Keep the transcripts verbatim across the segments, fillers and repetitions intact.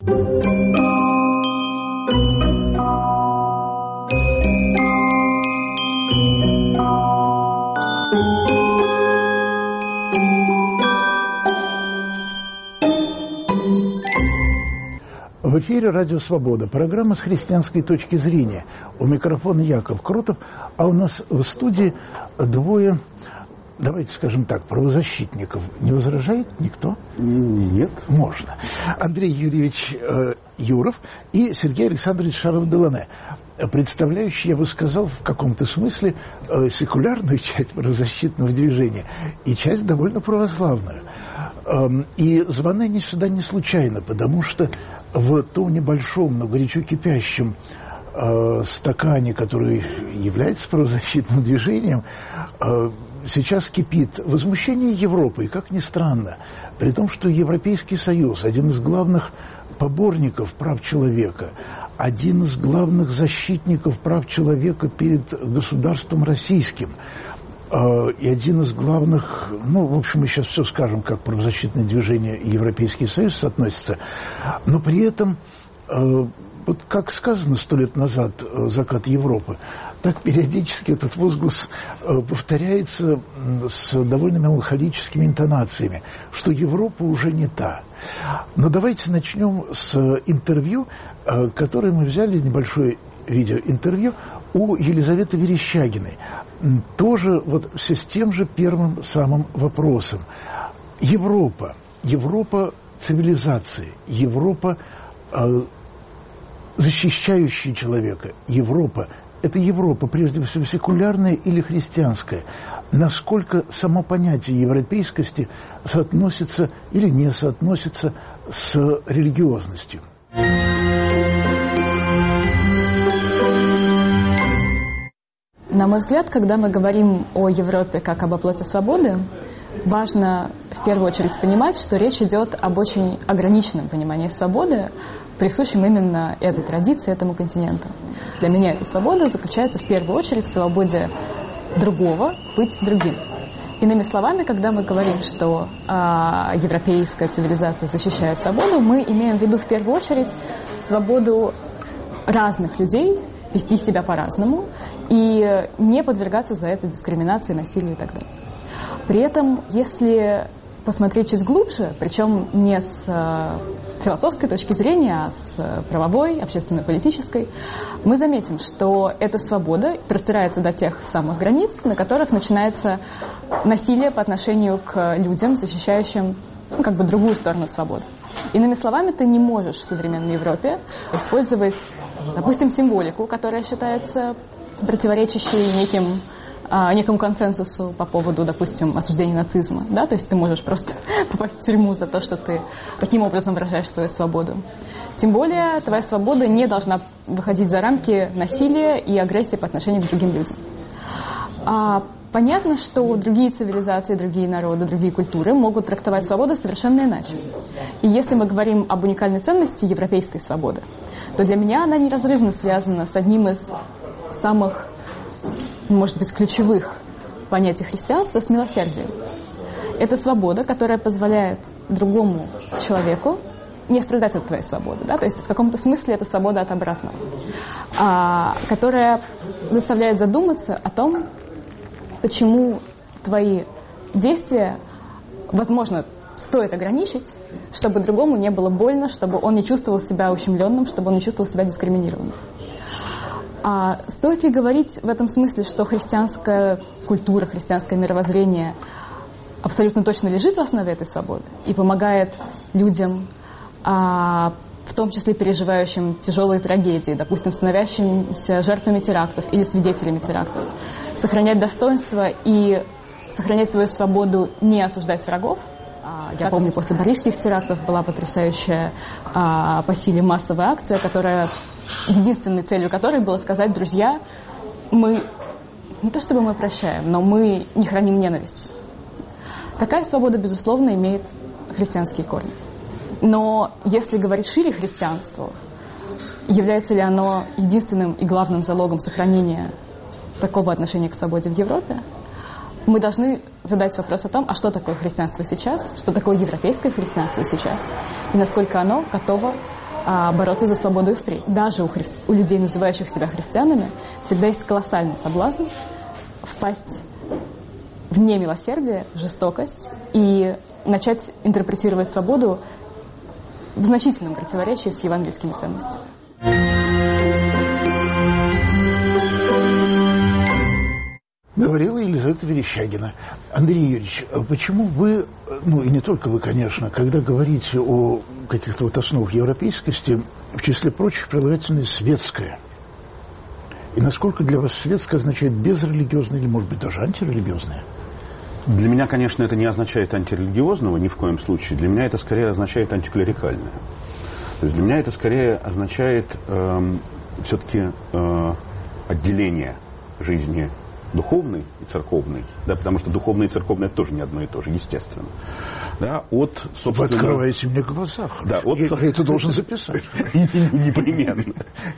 В эфире «Радио Свобода», программа «С христианской точки зрения». У микрофона Яков Крутов, а у нас в студии двое, давайте скажем так, правозащитников. Не возражает никто? Нет. Можно. Андрей Юрьевич э, Юров и Сергей Александрович Шаров-Делане, представляющий, я бы сказал, в каком-то смысле э, секулярную часть правозащитного движения и часть довольно православную. Э, и званы они сюда не случайно, потому что в том небольшом, но горячо кипящем э, стакане, который является правозащитным движением, э, сейчас кипит возмущение Европы, и, как ни странно, при том, что Европейский Союз, один из главных поборников прав человека, один из главных защитников прав человека перед государством российским, и один из главных, ну, в общем, мы сейчас все скажем, как правозащитное движение и Европейский Союз соотносятся, но при этом, вот как сказано сто лет назад «Закат Европы», так периодически этот возглас повторяется с довольно меланхолическими интонациями, что Европа уже не та. Но давайте начнем с интервью, которое мы взяли, небольшое видеоинтервью у Елизаветы Верещагиной. Тоже вот все с тем же первым самым вопросом. Европа, Европа цивилизации, Европа э, защищающая человека, Европа. Это Европа, прежде всего, секулярная или христианская. Насколько само понятие европейскости соотносится или не соотносится с религиозностью? На мой взгляд, когда мы говорим о Европе как об оплоте свободы, важно в первую очередь понимать, что речь идет об очень ограниченном понимании свободы, присущем именно этой традиции, этому континенту. Для меня эта свобода заключается в первую очередь в свободе другого быть другим. Иными словами, когда мы говорим, что э, европейская цивилизация защищает свободу, мы имеем в виду в первую очередь свободу разных людей вести себя по-разному и не подвергаться за это дискриминации, насилию и так далее. При этом, если посмотреть чуть глубже, причем не с философской точки зрения, а с правовой, общественно-политической, мы заметим, что эта свобода простирается до тех самых границ, на которых начинается насилие по отношению к людям, защищающим, ну, как бы другую сторону свободы. Иными словами, ты не можешь в современной Европе использовать, допустим, символику, которая считается противоречащей неким, а, некому консенсусу по поводу, допустим, осуждения нацизма. Да? То есть ты можешь просто попасть в тюрьму за то, что ты таким образом выражаешь свою свободу. Тем более, твоя свобода не должна выходить за рамки насилия и агрессии по отношению к другим людям. А, Понятно, что другие цивилизации, другие народы, другие культуры могут трактовать свободу совершенно иначе. И если мы говорим об уникальной ценности европейской свободы, то для меня она неразрывно связана с одним из самых, может быть, ключевых понятий христианства, с милосердием. Это свобода, которая позволяет другому человеку не страдать от твоей свободы. Да? То есть в каком-то смысле это свобода от обратного, а, которая заставляет задуматься о том, почему твои действия, возможно, стоит ограничить, чтобы другому не было больно, чтобы он не чувствовал себя ущемленным, чтобы он не чувствовал себя дискриминированным. А стоит ли говорить в этом смысле, что христианская культура, христианское мировоззрение абсолютно точно лежит в основе этой свободы и помогает людям, а, в том числе переживающим тяжелые трагедии, допустим, становящимся жертвами терактов или свидетелями терактов, сохранять достоинство и сохранять свою свободу, не осуждать врагов? Я помню, после парижских терактов была потрясающая а, по силе массовая акция, которая, единственной целью которой было сказать: друзья, мы не то чтобы мы прощаем, но мы не храним ненависти. Такая свобода, безусловно, имеет христианские корни. Но если говорить шире христианству, является ли оно единственным и главным залогом сохранения такого отношения к свободе в Европе, мы должны задать вопрос о том, а что такое христианство сейчас, что такое европейское христианство сейчас, и насколько оно готово а бороться за свободу и впредь. Даже у, хри... у людей, называющих себя христианами, всегда есть колоссальный соблазн впасть в немилосердие, в жестокость и начать интерпретировать свободу в значительном противоречии с евангельскими ценностями. Говорила Елизавета Верещагина. Андрей Юрьевич, почему вы, ну и не только вы, конечно, когда говорите о каких-то вот основах европейскости, в числе прочих прилагательное «светское»? И насколько для вас светское означает безрелигиозное или, может быть, даже антирелигиозное? Для меня, конечно, это не означает антирелигиозного ни в коем случае. Для меня это скорее означает антиклерикальное. То есть для меня это скорее означает э, все-таки э, отделение жизни духовной и церковной, да, потому что духовное и церковное тоже не одно и то же, естественно. Да, от, собственно... Вы открываете мне глаза. Да, от, я, я это должен записать. Непременно.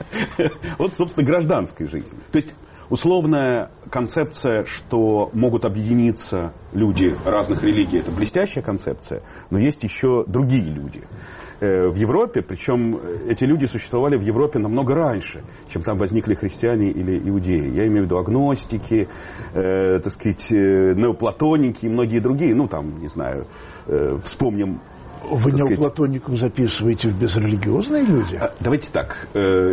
От, собственно, гражданской жизни. То есть условная концепция, что могут объединиться люди разных религий, это блестящая концепция, но есть еще другие люди в Европе, причем эти люди существовали в Европе намного раньше, чем там возникли христиане или иудеи. Я имею в виду агностики, э, так сказать, неоплатоники и многие другие, ну там, не знаю, э, вспомним. Вы неоплатоников записываете в безрелигиозные люди? Давайте так.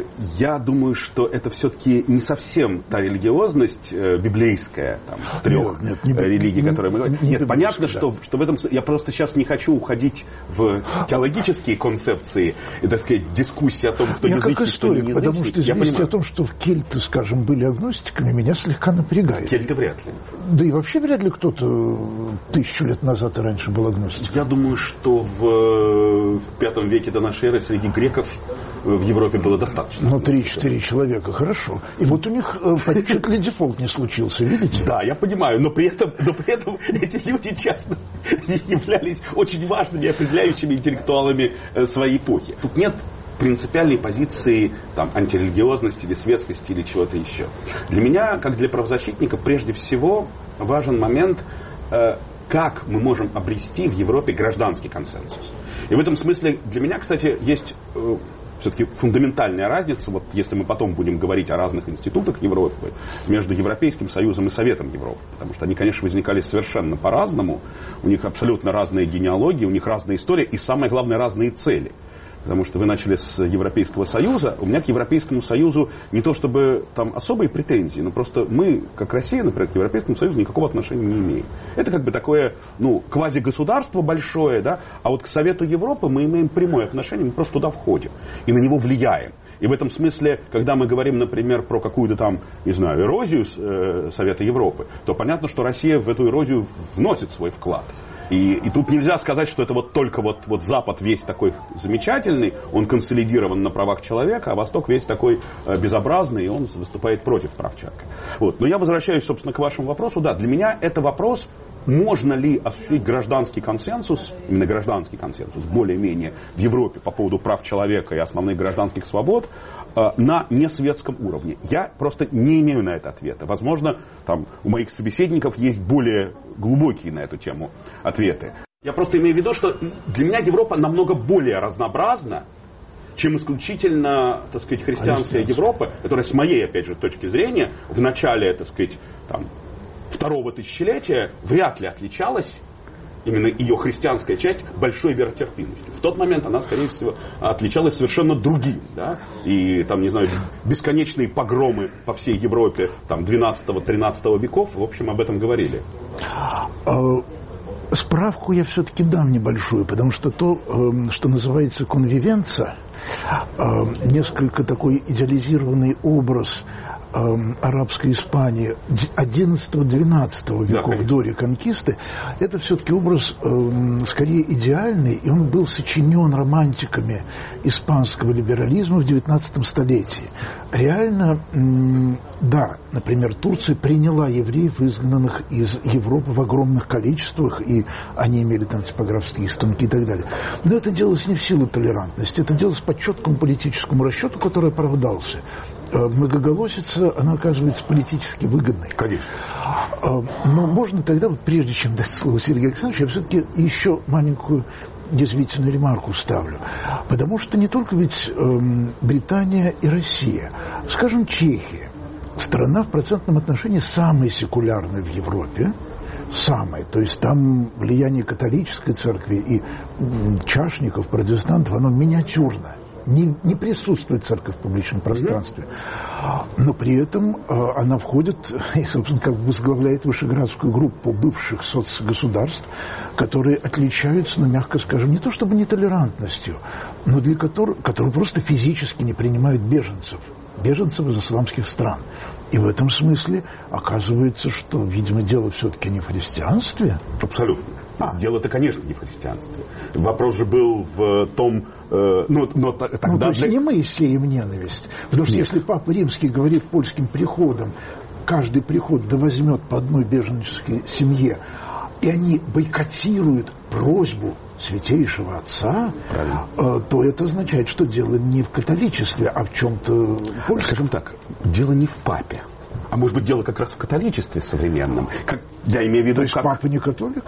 Я думаю, что это все-таки не совсем та религиозность библейская, там, трех нет, нет, не, религий, не, которые мы говорим. Нет, не понятно, да. что, что в этом... Я просто сейчас не хочу уходить в теологические концепции и, так сказать, дискуссии о том, кто язычник, как историк, кто не потому что известие о том, что кельты, скажем, были агностиками, меня слегка напрягает. Кельты вряд ли. Да и вообще вряд ли кто-то тысячу лет назад и раньше был агностиком. Я думаю, что в в пятом веке до нашей эры среди греков в Европе было достаточно. Ну, три-четыре человека, хорошо. И вот у них э, чуть ли дефолт не случился, видите? Да, я понимаю, но при этом, но при этом эти люди часто являлись очень важными, определяющими интеллектуалами своей эпохи. Тут нет принципиальной позиции там, антирелигиозности или светскости или чего-то еще. Для меня, как для правозащитника, прежде всего важен момент... Э, как мы можем обрести в Европе гражданский консенсус. И в этом смысле для меня, кстати, есть э, все-таки фундаментальная разница, вот если мы потом будем говорить о разных институтах Европы, между Европейским Союзом и Советом Европы. Потому что они, конечно, возникали совершенно по-разному. У них абсолютно разные генеалогии, у них разная история и, самое главное, разные цели. Потому что вы начали с Европейского Союза. У меня к Европейскому Союзу не то чтобы там особые претензии, но просто мы, как Россия, например, к Европейскому Союзу никакого отношения не имеем. Это как бы такое, ну, квазигосударство большое, да, а вот к Совету Европы мы имеем прямое отношение, мы просто туда входим и на него влияем. И в этом смысле, когда мы говорим, например, про какую-то там, не знаю, эрозию э, Совета Европы, то понятно, что Россия в эту эрозию вносит свой вклад. И, и тут нельзя сказать, что это вот только вот, вот Запад весь такой замечательный, он консолидирован на правах человека, а Восток весь такой э, безобразный, и он выступает против прав человека. Вот. Но я возвращаюсь, собственно, к вашему вопросу. Да, для меня это вопрос, можно ли осуществить гражданский консенсус, именно гражданский консенсус, более-менее в Европе по поводу прав человека и основных гражданских свобод, на несветском уровне. Я просто не имею на это ответа. Возможно, там у моих собеседников есть более глубокие на эту тему ответы. Я просто имею в виду, что для меня Европа намного более разнообразна, чем исключительно, так сказать, христианская Европа, которая, с моей, опять же, точки зрения, в начале, так сказать, там, второго тысячелетия вряд ли отличалась, именно ее христианская часть, большой веротерпимостью. В тот момент она, скорее всего, отличалась совершенно другим. Да? И там, не знаю, бесконечные погромы по всей Европе там, двенадцатого-тринадцатого веков, в общем, об этом говорили. Справку я все-таки дам небольшую, потому что то, что называется конвивенция, несколько такой идеализированный образ арабской Испании одиннадцатого-двенадцатого веков, да, до реконкисты, это все-таки образ э, скорее идеальный, и он был сочинен романтиками испанского либерализма в девятнадцатом столетии. Реально, м, да, например, Турция приняла евреев, изгнанных из Европы в огромных количествах, и они имели там типографские станки и так далее. Но это делалось не в силу толерантности, это делалось по четкому политическому расчету, который оправдался. Многоголосица, она оказывается политически выгодной. Конечно. Но можно тогда, вот прежде чем дать слово Сергею Александровичу, я все-таки еще маленькую язвительную ремарку ставлю. Потому что не только ведь эм, Британия и Россия. Скажем, Чехия. Страна в процентном отношении самая секулярная в Европе. Самое. То есть там влияние католической церкви и чашников, протестантов, оно миниатюрно. Не, не присутствует церковь в публичном пространстве. Но при этом э, она входит и, собственно, как бы возглавляет вышеградскую группу бывших соцгосударств, которые отличаются, ну, мягко скажем, не то чтобы нетолерантностью, но для которых, которые просто физически не принимают беженцев. Беженцев из исламских стран. И в этом смысле оказывается, что, видимо, дело все-таки не в христианстве. Абсолютно. А. Дело-то, конечно, не в христианстве. Вопрос же был в том... Э, ну, но тогда ну, то есть для... не мы сеем ненависть. Потому что Нет. если Папа Римский говорит польским приходам, каждый приход да возьмет по одной беженческой семье, и они бойкотируют просьбу Святейшего Отца, э, то это означает, что дело не в католичестве, а в чем-то больше. Скажем так, дело не в папе. А может быть, дело как раз в католичестве современном. Как, я имею в виду... То есть как... папа не католик?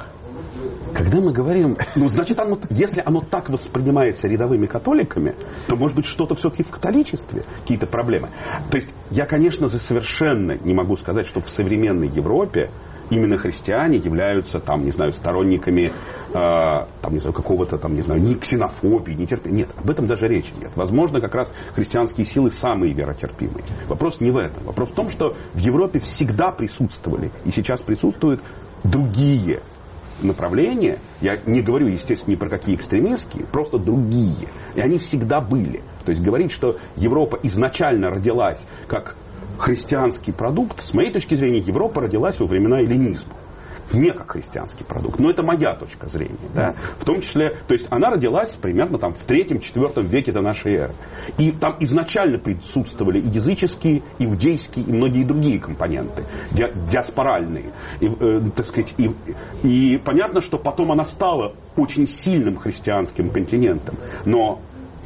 Когда мы говорим... Ну, значит, оно, если оно так воспринимается рядовыми католиками, то, может быть, что-то все-таки в католичестве, какие-то проблемы. То есть, я, конечно же, совершенно не могу сказать, что в современной Европе именно христиане являются, там, не знаю, сторонниками, э, там, не знаю, какого-то, там, не знаю, ни ксенофобии, ни терпения. Нет, об этом даже речи нет. Возможно, как раз христианские силы самые веротерпимые. Вопрос не в этом. Вопрос в том, что в Европе всегда присутствовали, и сейчас присутствуют другие направления. Я не говорю, естественно, ни про какие экстремистские, просто другие. И они всегда были. То есть говорить, что Европа изначально родилась как христианский продукт, с моей точки зрения, Европа родилась во времена эллинизма. Не как христианский продукт. Но это моя точка зрения. Да? В том числе, то есть она родилась примерно там, в третьем-четвертом веке до нашей эры. И там изначально присутствовали и языческие, иудейские, и многие другие компоненты, ди- диаспоральные. И, э, так сказать, и, и понятно, что потом она стала очень сильным христианским континентом. Но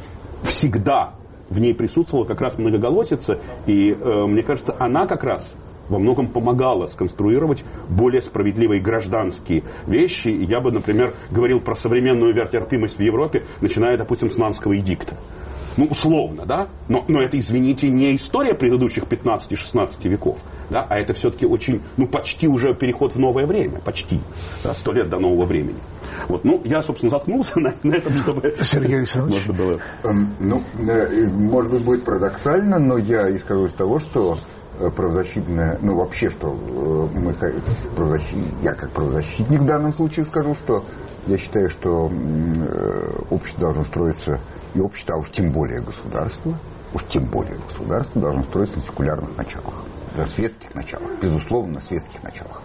всегда в ней присутствовала как раз многоголосица, и, э, мне кажется, она как раз во многом помогала сконструировать более справедливые гражданские вещи. Я бы, например, говорил про современную веротерпимость в Европе, начиная, допустим, с Нанского эдикта. Ну, условно, да? Но, но это, извините, не история предыдущих пятнадцати-шестнадцати веков, да? А это все-таки очень, ну, почти уже переход в новое время. Почти. Да, сто лет до нового времени. Вот, ну, я, собственно, заткнулся на, на этом, чтобы... Сергей Александрович. Можно было... Ну, может быть, будет парадоксально, но я исхожу из того, что правозащитная, ну, вообще, что мы, правозащит, я как правозащитник в данном случае скажу, что я считаю, что общество должно строиться, и общество, а уж тем более государство, уж тем более государство должно строиться на секулярных началах, на светских началах, безусловно, на светских началах.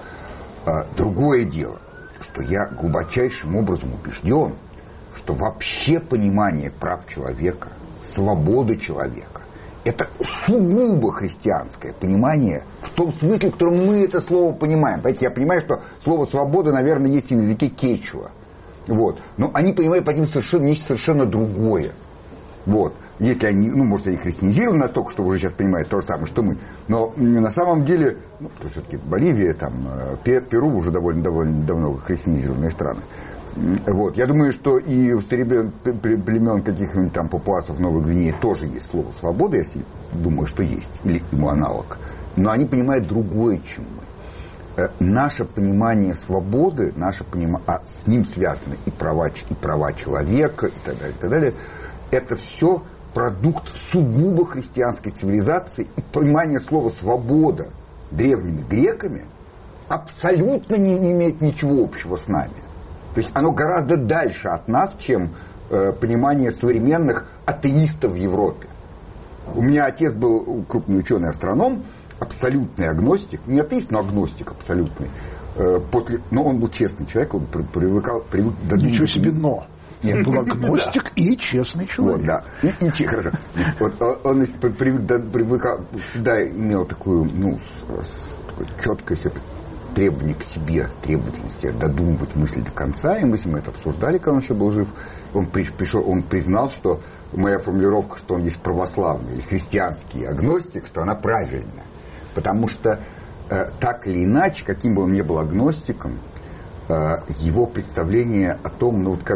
Другое дело, что я глубочайшим образом убежден, что вообще понимание прав человека, свободы человека, это сугубо христианское понимание, в том смысле, в котором мы это слово понимаем. Понимаете, я понимаю, что слово «свобода», наверное, есть и на языке кечуа. Вот. Но они понимают под ним совершенно, нечто совершенно другое. Вот. Если они, ну, может, они христианизированы настолько, что уже сейчас понимают то же самое, что мы. Но на самом деле, ну, все-таки Боливия, там, Перу уже довольно, довольно давно христианизированные страны. Вот. Я думаю, что и у племен каких-нибудь там папуасов в Новой Гвинее тоже есть слово «свобода», если думаю, что есть, или ему аналог. Но они понимают другое, чем мы. Наше понимание свободы, наше понимание, а с ним связаны и права, и права человека, и так далее, и так далее, это все продукт сугубо христианской цивилизации, и понимание слова «свобода» древними греками абсолютно не, не имеет ничего общего с нами. То есть оно гораздо дальше от нас, чем э, понимание современных атеистов в Европе. У меня отец был крупный ученый-астроном, абсолютный агностик, не атеист, но агностик абсолютный. Э, после, но он был честный человек, он привыкал... Привык, да, ничего себе «но». Нет, был агностик и честный человек. Вот, да. И, и хорошо. Вот, он, он привыкал, всегда имел такую, ну, четкость, требование к себе, требовательности, додумывать мысль до конца. И мы с ним это обсуждали, когда он еще был жив. Он, пришел, он признал, что моя формулировка, что он есть православный или христианский агностик, что она правильная. Потому что э, так или иначе, каким бы он ни был агностиком, э, его представление о том, ну вот как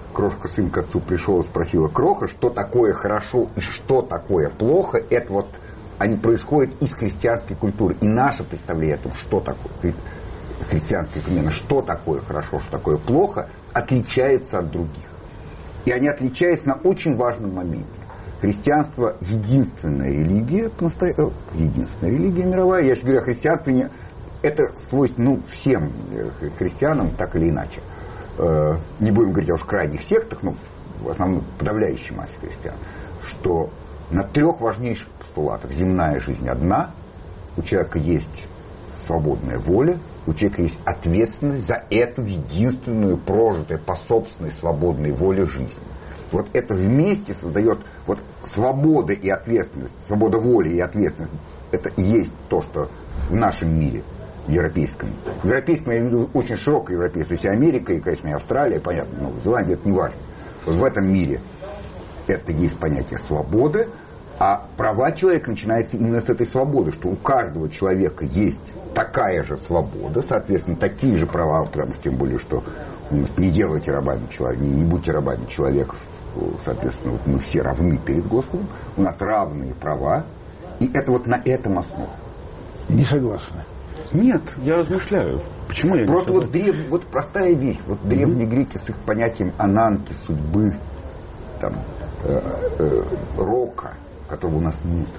крошка сын к отцу пришел и спросила: Кроха, что такое хорошо и что такое плохо, это вот они происходят из христианской культуры. И наше представление о том, что такое хри- христианская культура, что такое хорошо, что такое плохо, отличается от других. И они отличаются на очень важном моменте. Христианство – единственная религия, единственная религия мировая. Я же говорю о христианстве, не, это свойственно ну, всем христианам, так или иначе. Не будем говорить о уж крайних сектах, но в основном подавляющей массе христиан, что на трех важнейших постулатах: земная жизнь одна, у человека есть свободная воля, у человека есть ответственность за эту единственную прожитую по собственной свободной воле жизнь. Вот это вместе создает вот свобода и ответственность, свобода воли и ответственность. Это и есть то, что в нашем мире, в европейском. В европейском, я имею в виду, очень широкое европейское. То есть Америка и, конечно, и Австралия, понятно, Новая Зеландия, это не важно. Вот в этом мире это есть понятие свободы, а права человека начинаются именно с этой свободы, что у каждого человека есть такая же свобода, соответственно, такие же права, потому что тем более, что не делайте рабами человека, не будьте рабами человека, соответственно, вот мы все равны перед Господом, у нас равные права, и это вот на этом основе. Не согласны? Нет, я размышляю. Почему я Просто не вот, древ... вот простая вещь. Вот древние mm-hmm. греки с их понятием ананки, судьбы, там, э, э, рока, которого у нас нет.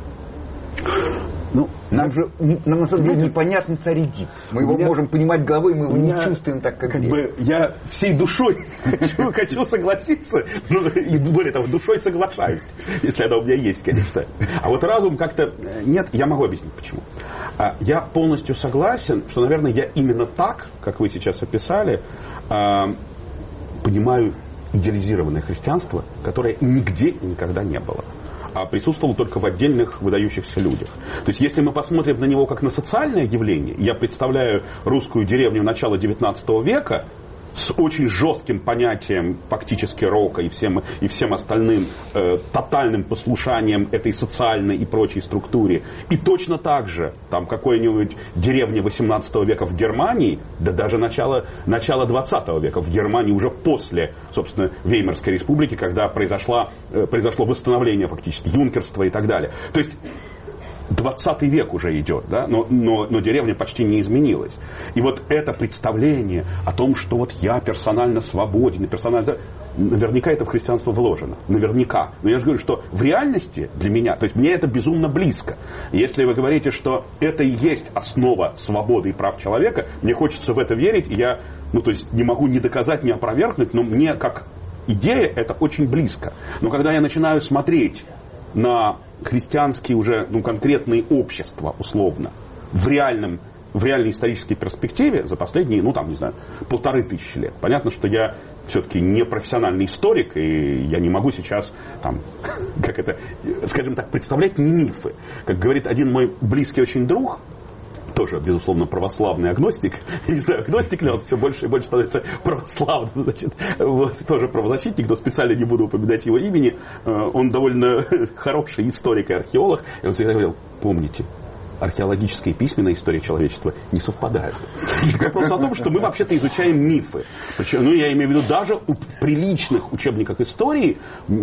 Ну, нам же нам на самом деле непонятен царь Эдип. Мы его меня, можем понимать головой, мы его не чувствуем так, как, как бы я всей душой хочу, хочу согласиться, ну, и более того, душой соглашаюсь, если она у меня есть, конечно. А вот разум как-то нет, я могу объяснить почему. Я полностью согласен, что, наверное, я именно так, как вы сейчас описали, понимаю идеализированное христианство, которое нигде и никогда не было, а присутствовал только в отдельных выдающихся людях. То есть, если мы посмотрим на него как на социальное явление, я представляю русскую деревню начала девятнадцатого века с очень жестким понятием фактически рока и всем, и всем остальным э, тотальным послушанием этой социальной и прочей структуре. И точно так же там какой-нибудь деревня восемнадцатого века в Германии, да даже начало, начало двадцатого века в Германии, уже после, собственно, Веймарской республики, когда произошло, э, произошло восстановление фактически юнкерства и так далее. То есть двадцатый век уже идет, да? но, но, но деревня почти не изменилась. И вот это представление о том, что вот я персонально свободен, персонально... наверняка это в христианство вложено. Наверняка. Но я же говорю, что в реальности для меня, то есть мне это безумно близко. Если вы говорите, что это и есть основа свободы и прав человека, мне хочется в это верить, и я, ну, то есть не могу ни доказать, ни опровергнуть, но мне как идея это очень близко. Но когда я начинаю смотреть на христианские уже ну, конкретные общества, условно, в, реальном, в реальной исторической перспективе за последние, ну там, не знаю, полторы тысячи лет. Понятно, что я все-таки не профессиональный историк, и я не могу сейчас, там, как это, скажем так, представлять мифы. Как говорит один мой близкий очень друг, тоже, безусловно, православный агностик. Я не знаю, агностик ли он, все больше и больше становится православным, значит, вот, тоже правозащитник, но специально не буду упоминать его имени. Он довольно хороший историк и археолог. И он всегда говорил: помните, археологическая и письменная история человечества не совпадают. Вопрос о том, что мы вообще-то изучаем мифы. Причем, ну, я имею в виду, даже в приличных учебниках истории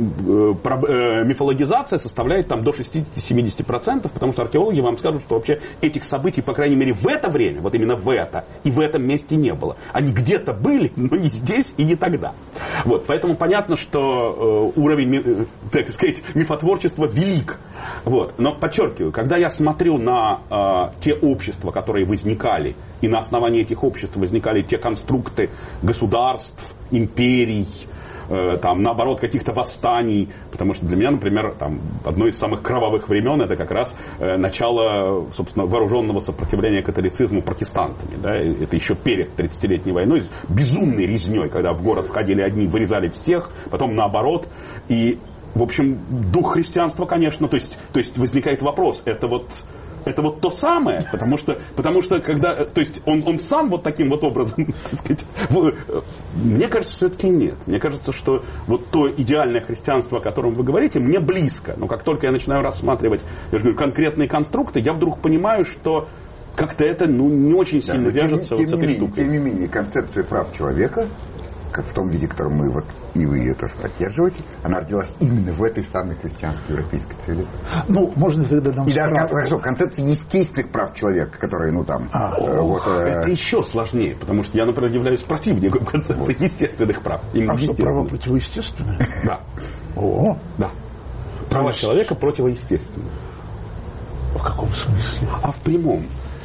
мифологизация составляет там до шестьдесят-семьдесят процентов, потому что археологи вам скажут, что вообще этих событий, по крайней мере, в это время, вот именно в это, и в этом месте не было. Они где-то были, но не здесь и не тогда. Вот, поэтому понятно, что уровень, так сказать, мифотворчества велик. Вот. Но подчеркиваю, когда я смотрю на э, те общества, которые возникали, и на основании этих обществ возникали те конструкты государств, империй, э, там, наоборот, каких-то восстаний, потому что для меня, например, там, одно из самых кровавых времен это как раз э, начало, собственно, вооруженного сопротивления католицизму протестантами. Да? Это еще перед тридцатилетней войной, с безумной резней, когда в город входили одни, вырезали всех, потом наоборот, и в общем, дух христианства, конечно, то есть, то есть возникает вопрос, это вот, это вот то самое, потому что, потому что когда, то есть он, он сам вот таким вот образом, так сказать, мне кажется, все-таки нет. Мне кажется, что вот то идеальное христианство, о котором вы говорите, мне близко. Но как только я начинаю рассматривать, я же говорю, конкретные конструкты, я вдруг понимаю, что как-то это ну, не очень сильно да, вяжется тем, вот с этой менее, штукой. Тем не менее, концепция прав человека, как в том виде, в котором мы вот и вы это поддерживаете, она родилась именно в этой самой христианской европейской цивилизации. Ну, можно тогда нам... И даже, хорошо, концепция естественных прав человека, которые, ну, там... А, э, вот, э... Это еще сложнее, потому что я, например, являюсь противником концепции вот. естественных прав. Именно а что, права противоестественные? Да. О, да. Права человека противоестественные. В каком смысле? А в прямом.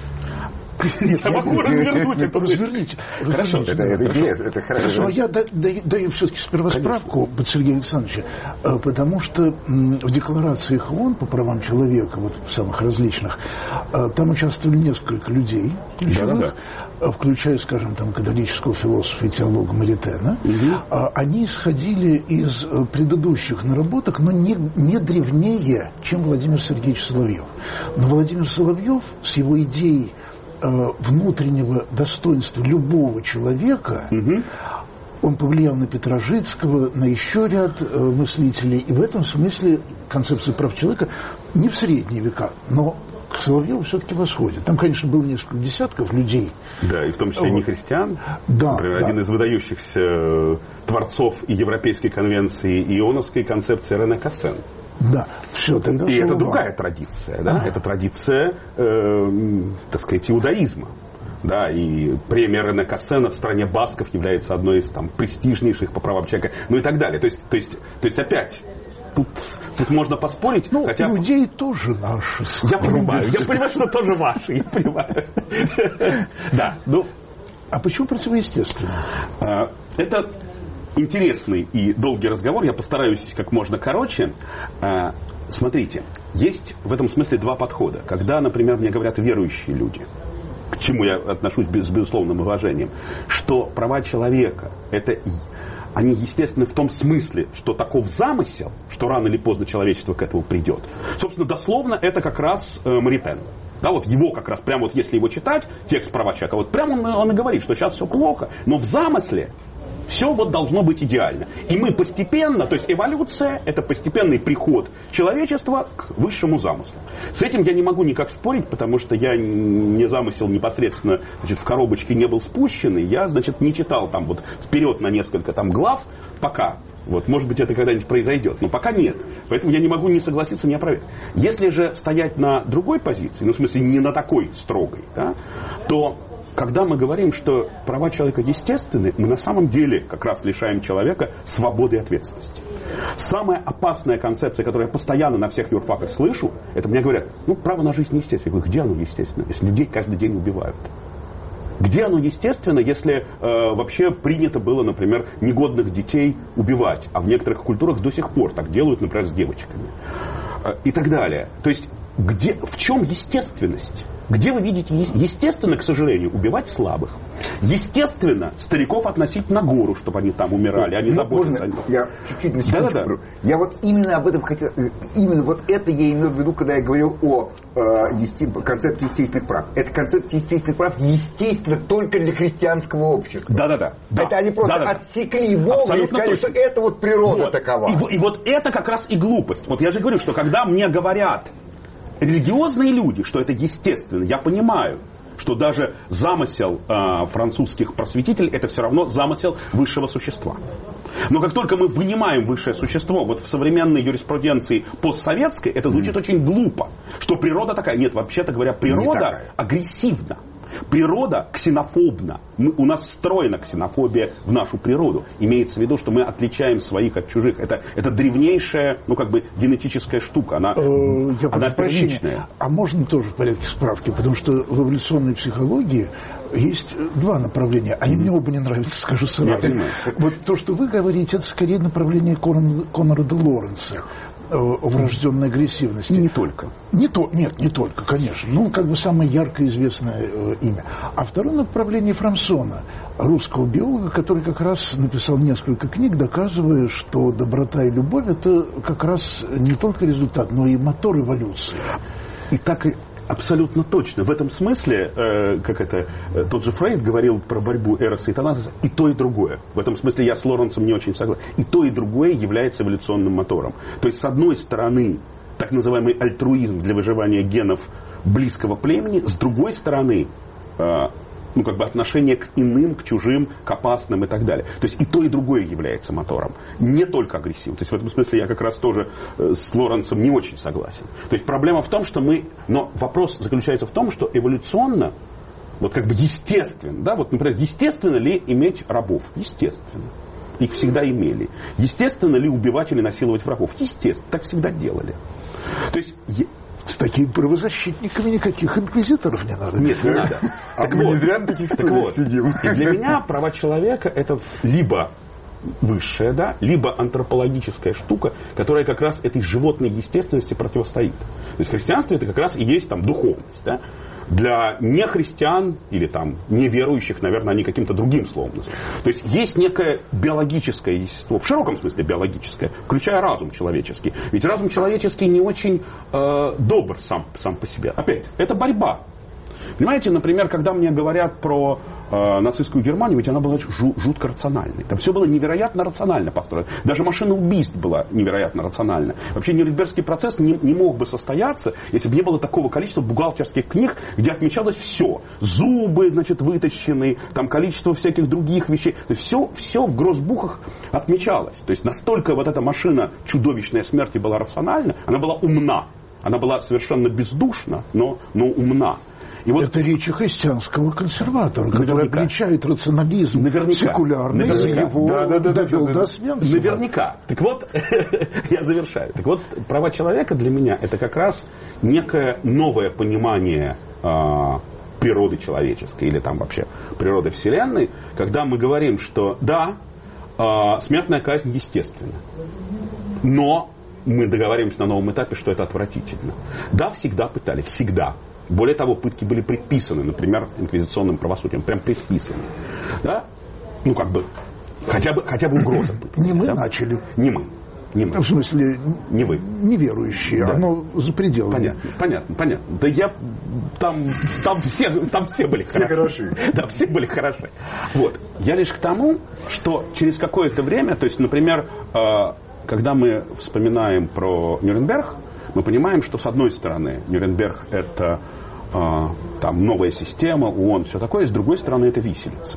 Я могу развернуть это. Разверните. Хорошо. Это интересно. Это хорошо. Я даю все-таки сперва справку под Сергея Александровича, потому что в декларациях ООН по правам человека, вот в самых различных, там участвовали несколько людей, включая, скажем, там, католического философа и теолога Маритена. Они исходили из предыдущих наработок, но не, не древнее, чем Владимир Сергеевич Соловьев. Но Владимир Соловьев с его идеей внутреннего достоинства любого человека, угу. он повлиял на Петра Жицкого, на еще ряд мыслителей. И в этом смысле концепция прав человека не в средние века, но к Соловьеву все-таки восходит. Там, конечно, было несколько десятков людей. Да, и в том числе вот. не христиан. Да, Например, да. один из выдающихся творцов и Европейской конвенции, и ионовской концепции Рене Кассен. Да, все, тогда и это вам. другая традиция, да? А. Это традиция, э, так сказать, иудаизма. Да, и премия Рене Кассена в стране басков является одной из там престижнейших по правам человека, ну и так далее. То есть, то есть, то есть опять, тут, тут можно поспорить. Ну, хотя... иудеи тоже наши. Я понимаю, я понимаю, что тоже ваши, я понимаю. Да, ну... А почему противоестественно? Это... интересный и долгий разговор, я постараюсь как можно короче. Смотрите, есть в этом смысле два подхода. Когда, например, мне говорят верующие люди, к чему я отношусь с безусловным уважением, что права человека, это, они естественны в том смысле, что таков замысел, что рано или поздно человечество к этому придет. Собственно, дословно это как раз Маритен. Да, вот его как раз, прямо вот если его читать, текст права человека, вот прямо он, он и говорит, что сейчас все плохо, но в замысле все вот должно быть идеально. И мы постепенно, то есть эволюция, это постепенный приход человечества к высшему замыслу. С этим я не могу никак спорить, потому что я не замысел непосредственно, значит, в коробочке не был спущен, и я, значит, не читал там вот вперед на несколько там глав, пока. Вот, может быть, это когда-нибудь произойдет, но пока нет. Поэтому я не могу ни согласиться, ни опровергнуть. Если же стоять на другой позиции, ну, в смысле, не на такой строгой, да, то... Когда мы говорим, что права человека естественны, мы на самом деле как раз лишаем человека свободы и ответственности. Самая опасная концепция, которую я постоянно на всех юрфаках слышу, это мне говорят, ну, право на жизнь неестественно. Я говорю, где оно естественно, если людей каждый день убивают? Где оно естественно, если э, вообще принято было, например, негодных детей убивать, а в некоторых культурах до сих пор так делают, например, с девочками э, и так далее. То есть, где, в чем естественность? Где вы видите, естественно, к сожалению, убивать слабых. Естественно, стариков относить на гору, чтобы они там умирали, а не заботиться о них. Я чуть-чуть на секундочку. Да, да, да. Я вот именно об этом хотел, именно вот это я имел в виду, когда я говорил о э, есте, концепции естественных прав. Это концепция естественных прав, естественно, только для христианского общества. Да-да-да. Это да. Они просто да, да, отсекли Бога абсолютно и сказали, точно. Что это вот природа вот. такова. И, и вот это как раз и глупость. Вот я же говорю, что когда мне говорят религиозные люди, что это естественно, я понимаю, что даже замысел э, французских просветителей это все равно замысел высшего существа. Но как только мы вынимаем высшее существо, вот в современной юриспруденции постсоветской, это звучит mm. очень глупо, что природа такая. Нет, вообще-то говоря, природа агрессивна. Природа ксенофобна. Мы, у нас встроена ксенофобия в нашу природу. Имеется в виду, что мы отличаем своих от чужих. Это, это древнейшая, ну как бы генетическая штука. Она, э, я она первичная. А можно тоже в порядке справки? Потому что в эволюционной психологии есть два направления. Они mm-hmm. мне оба не нравятся, скажу сразу. Вот то, что вы говорите, это скорее направление Конрада, Конрада Лоренса. Врожденной агрессивности. Не только. Не то, нет, не только, конечно. Ну, как бы самое ярко известное э, имя. А второе направление Фрамсона, русского биолога, который как раз написал несколько книг, доказывая, что доброта и любовь это как раз не только результат, но и мотор эволюции. И так и абсолютно точно. В этом смысле, э, как это, э, тот же Фрейд говорил про борьбу Эроса и Танатоса, и то, и другое. В этом смысле я с Лоренсом не очень согласен. И то, и другое является эволюционным мотором. То есть, с одной стороны, так называемый альтруизм для выживания генов близкого племени, с другой стороны, э, ну, как бы отношение к иным, к чужим, к опасным и так далее. То есть и то, и другое является мотором. Не только агрессивным. То есть в этом смысле я как раз тоже с Лоренсом не очень согласен. То есть проблема в том, что мы... Но вопрос заключается в том, что эволюционно, вот как бы естественно, да, вот, например, естественно ли иметь рабов? Естественно. Их всегда имели. Естественно ли убивать или насиловать врагов? Естественно. Так всегда делали. То есть... С такими правозащитниками никаких инквизиторов не надо. Нет, не надо. А мы не зря на таких стульях сидим. И для меня права человека это либо высшая, да, либо антропологическая штука, которая как раз этой животной естественности противостоит. То есть христианство это как раз и есть там духовность, да. Для нехристиан или там неверующих, наверное, они каким-то другим словом называют. То есть есть некое биологическое естество, в широком смысле биологическое, включая разум человеческий. Ведь разум человеческий не очень э, добр сам, сам по себе. Опять, это борьба. Понимаете, например, когда мне говорят про э, нацистскую Германию, ведь она была жу- жутко рациональной. Там все было невероятно рационально построено. Даже машина убийств была невероятно рациональна. Вообще Нюрнбергский процесс не, не мог бы состояться, если бы не было такого количества бухгалтерских книг, где отмечалось все. Зубы, значит, вытащены, там количество всяких других вещей. То есть все, все в гроссбухах отмечалось. То есть настолько вот эта машина чудовищной смерти была рациональна, она была умна. Она была совершенно бездушна, но, но умна. И вот это речи христианского консерватора, который отличает рационализм наверняка. Секулярный, наверняка. его да, да, да, довел да, да, до да. смерти. Наверняка. Так вот, я завершаю. Так вот, права человека для меня это как раз некое новое понимание э, природы человеческой или там вообще природы Вселенной, когда мы говорим, что да, э, смертная казнь естественна, но мы договариваемся на новом этапе, что это отвратительно. Да, всегда пытали, всегда. Более того, пытки были предписаны, например, инквизиционным правосудием, прям предписаны. Да? Ну, как бы, хотя бы, хотя бы угроза пытки. Не мы да? начали. Не мы. Не мы. В смысле, не вы. Неверующие, да. Оно за пределами. Понятно, понятно, понятно. Да я, там, там, все, там все были все хороши. хороши. Да, все были хороши. Вот. Я лишь к тому, что через какое-то время, то есть, например, когда мы вспоминаем про Нюрнберг, мы понимаем, что с одной стороны Нюрнберг это э, там, новая система, ООН, все такое, с другой стороны это виселица.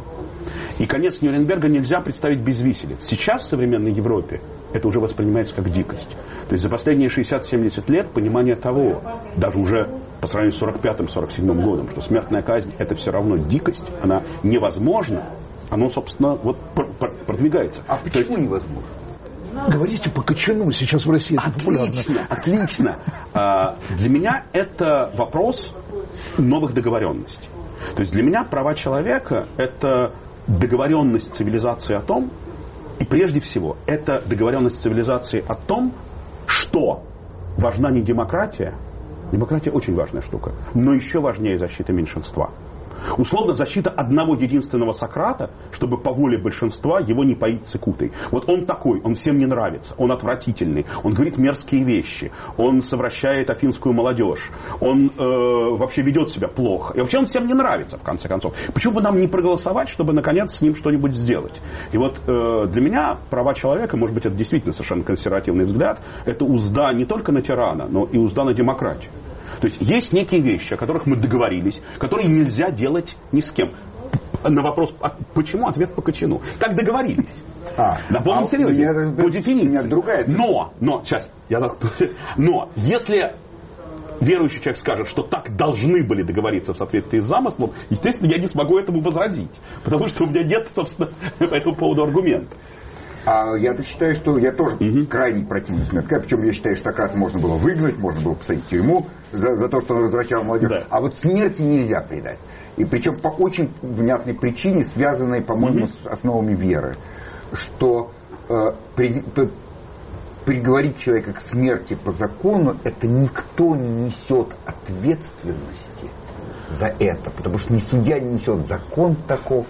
И конец Нюрнберга нельзя представить без виселиц. Сейчас в современной Европе это уже воспринимается как дикость. То есть за последние шестьдесят-семьдесят лет понимание того, даже уже по сравнению с сорок пятым сорок седьмым годом, что смертная казнь это все равно дикость, она невозможна, оно, собственно, вот продвигается. А почему есть... невозможно? Говорите по Кочану, сейчас в России это популярно. Отлично, отлично. А, для меня это вопрос новых договоренностей. То есть для меня права человека это договоренность цивилизации о том, и прежде всего это договоренность цивилизации о том, что важна не демократия, демократия очень важная штука, но еще важнее защита меньшинства. Условно, защита одного единственного Сократа, чтобы по воле большинства его не поить цикутой. Вот он такой, он всем не нравится, он отвратительный, он говорит мерзкие вещи, он совращает афинскую молодежь, он э, вообще ведет себя плохо. И вообще он всем не нравится, в конце концов. Почему бы нам не проголосовать, чтобы, наконец, с ним что-нибудь сделать? И вот э, для меня права человека, может быть, это действительно совершенно консервативный взгляд, это узда не только на тирана, но и узда на демократию. То есть есть некие вещи, о которых мы договорились, которые нельзя делать ни с кем. На вопрос, почему, ответ по Кочану. Так договорились. А, на полном а серьезе. Меня, по дефиниции. У меня другая. Но, но, сейчас, я но, если верующий человек скажет, что так должны были договориться в соответствии с замыслом, естественно, я не смогу этому возразить. Потому что у меня нет, собственно, по этому поводу аргумента. А я-то считаю, что я тоже угу. крайне противник смертной. Причем я считаю, что Сократа можно было выгнать, можно было посадить в тюрьму за, за то, что он возвращал молодежь. Да. А вот смерти нельзя предать. И причем по очень внятной причине, связанной, по-моему, угу. с основами веры. Что э, при, при, приговорить человека к смерти по закону, это никто не несет ответственности за это. Потому что ни судья не несет, закон таков.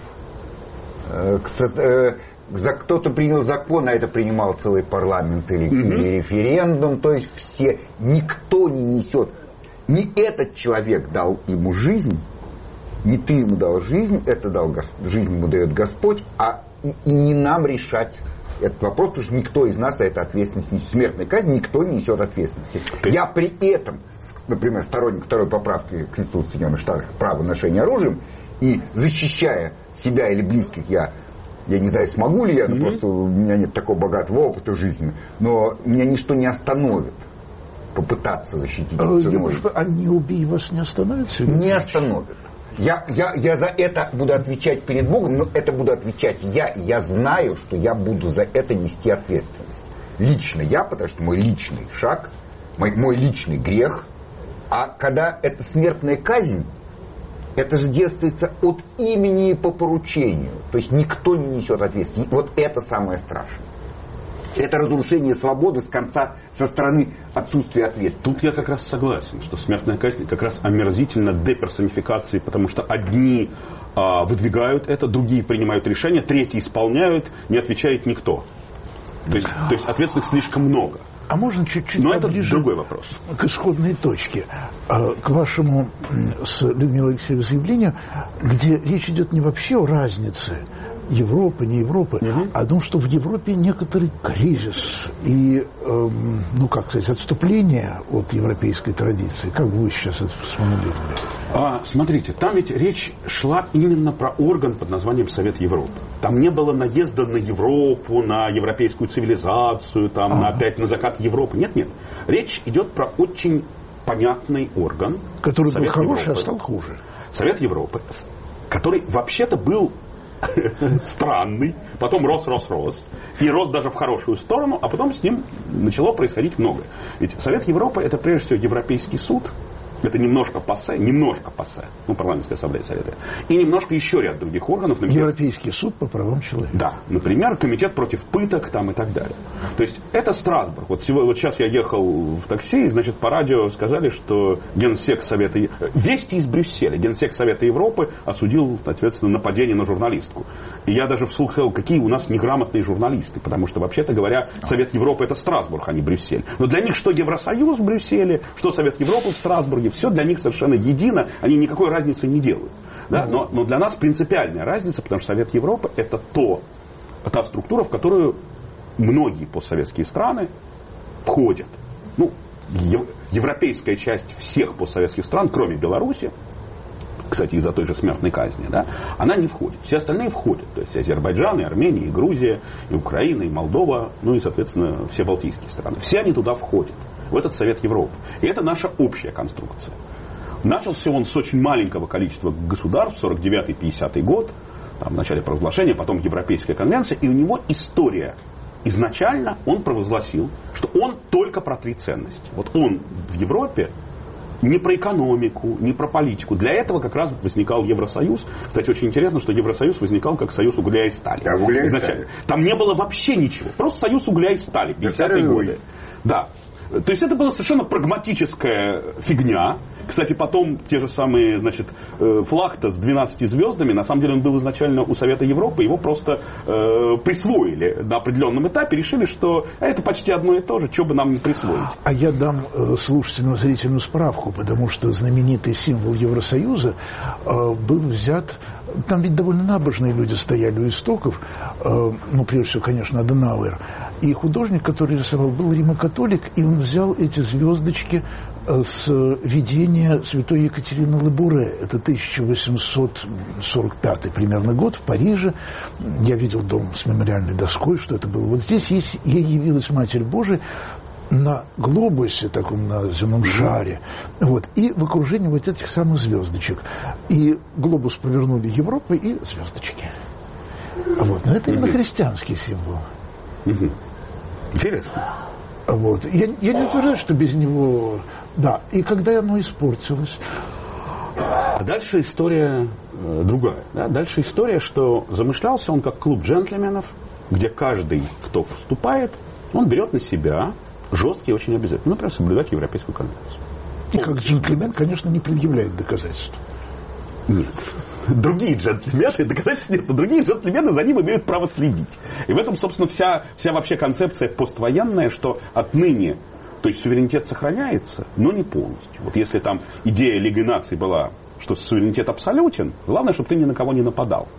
Э, к, э, За кто-то принял закон, а это принимал целый парламент или, mm-hmm. или референдум. То есть все, никто не несет. Не этот человек дал ему жизнь, не ты ему дал жизнь, это дал жизнь ему дает Господь, а и, и не нам решать этот вопрос, потому что никто из нас за это ответственность не несет. Смертная казнь, никто не несет ответственности. Ты... Я при этом, например, сторонник второй поправки Конституции Соединенных Штатов, право ношения оружием, И защищая себя или близких, я, я не знаю, смогу ли я, но mm-hmm. просто у меня нет такого богатого опыта в жизни, но меня ничто не остановит попытаться защитить. А, я, может, а не убей вас не остановится? Не остановит. Я, я, я за это буду отвечать перед Богом, но это буду отвечать я. Я знаю, что я буду за это нести ответственность. Лично я, потому что мой личный шаг, мой, мой личный грех. А когда это смертная казнь, это же действуется от имени по поручению. То есть никто не несет ответственности. Вот это самое страшное. Это разрушение свободы с конца, со стороны отсутствия ответственности. Тут я как раз согласен, что смертная казнь как раз омерзительно деперсонификации, потому что одни а, выдвигают это, другие принимают решения, третьи исполняют, не отвечает никто. То есть, то есть ответственных слишком много. А можно чуть-чуть Но это другой вопрос. К исходной точке, к вашему с Людмилой Алексеевой заявлению, где речь идет не вообще о разнице Европы, не Европы, угу. а о том, что в Европе некоторый кризис и, эм, ну как сказать, отступление от европейской традиции. Как вы сейчас это сформулировали? А, смотрите, там ведь речь шла именно про орган под названием Совет Европы. Там не было наезда на Европу, на европейскую цивилизацию, там, ага. на, опять на закат Европы. Нет, нет. Речь идет про очень понятный орган. Который Совет был хороший, Европы. А стал хуже. Совет Европы, который вообще-то был странный, потом рос, рос, рос, и рос даже в хорошую сторону, а потом с ним начало происходить многое. Ведь Совет Европы — это прежде всего Европейский суд, это немножко ПАСЕ, немножко ПАСЕ, ну, парламентская ассамблея Совета, и немножко еще ряд других органов. Например, Европейский суд по правам человека. Да, например, комитет против пыток там и так далее. То есть это Страсбург. Вот, сегодня, вот сейчас я ехал в такси, и, значит, по радио сказали, что Генсек Совета... Вести из Брюсселя. Генсек Совета Европы осудил, соответственно, нападение на журналистку. И я даже вслух сказал, какие у нас неграмотные журналисты, потому что, вообще-то говоря, Совет Европы — это Страсбург, а не Брюссель. Но для них что Евросоюз в Брюсселе, что Совет Европы в Страсбурге, все для них совершенно едино, они никакой разницы не делают. Да? Но, но для нас принципиальная разница, потому что Совет Европы — это то, та структура, в которую многие постсоветские страны входят. Ну, ев, европейская часть всех постсоветских стран, кроме Беларуси, кстати, из-за той же смертной казни, да, она не входит. Все остальные входят. То есть Азербайджан, и Армения, и Грузия, и Украина, и Молдова, ну и, соответственно, все балтийские страны. Все они туда входят, в этот Совет Европы. И это наша общая конструкция. Начался он с очень маленького количества государств, сорок девятый — пятидесятый год, там, в начале провозглашения, потом Европейская конвенция, и у него история. Изначально он провозгласил, что он только про три ценности. Вот он в Европе не про экономику, не про политику. Для этого как раз возникал Евросоюз. Кстати, очень интересно, что Евросоюз возникал как союз угля и стали. Да, угля и стали. Там не было вообще ничего. Просто союз угля и стали. пятидесятые годы. Да. То есть это была совершенно прагматическая фигня. Кстати, потом те же самые, значит, флаг-то с двенадцатью звездами, на самом деле он был изначально у Совета Европы, его просто э, присвоили на определенном этапе, решили, что это почти одно и то же, что бы нам не присвоить. А я дам слушательным зрителям справку, потому что знаменитый символ Евросоюза э, был взят. Там ведь довольно набожные люди стояли у истоков, э, ну, прежде всего, конечно, Аденауэр. И художник, который рисовал, был римокатолик, и он взял эти звездочки с видения святой Екатерины Лабуре. Это тысяча восемьсот сорок пятый примерно год в Париже. Я видел дом с мемориальной доской, что это было. Вот здесь есть, ей явилась Матерь Божия на глобусе, таком на земном шаре, вот, и в окружении вот этих самых звездочек. И глобус повернули Европой и звездочки. Вот. Но это именно христианский символ. Интересно. Вот. Я, я не утверждаю, что без него... Да, и когда оно испортилось... А дальше история э, другая. Да? Дальше история, что замышлялся он как клуб джентльменов, где каждый, кто вступает, он берет на себя жесткие очень обязательства. Например, соблюдать Европейскую конвенцию. И как джентльмен, конечно, не предъявляет доказательств. Нет. Другие джентльмены, доказательств нет, но другие джентльмены за ним имеют право следить. И в этом, собственно, вся, вся вообще концепция поствоенная, что отныне, то есть суверенитет сохраняется, но не полностью. Вот если там идея Лиги наций была, что суверенитет абсолютен, главное, чтобы ты ни на кого не нападал.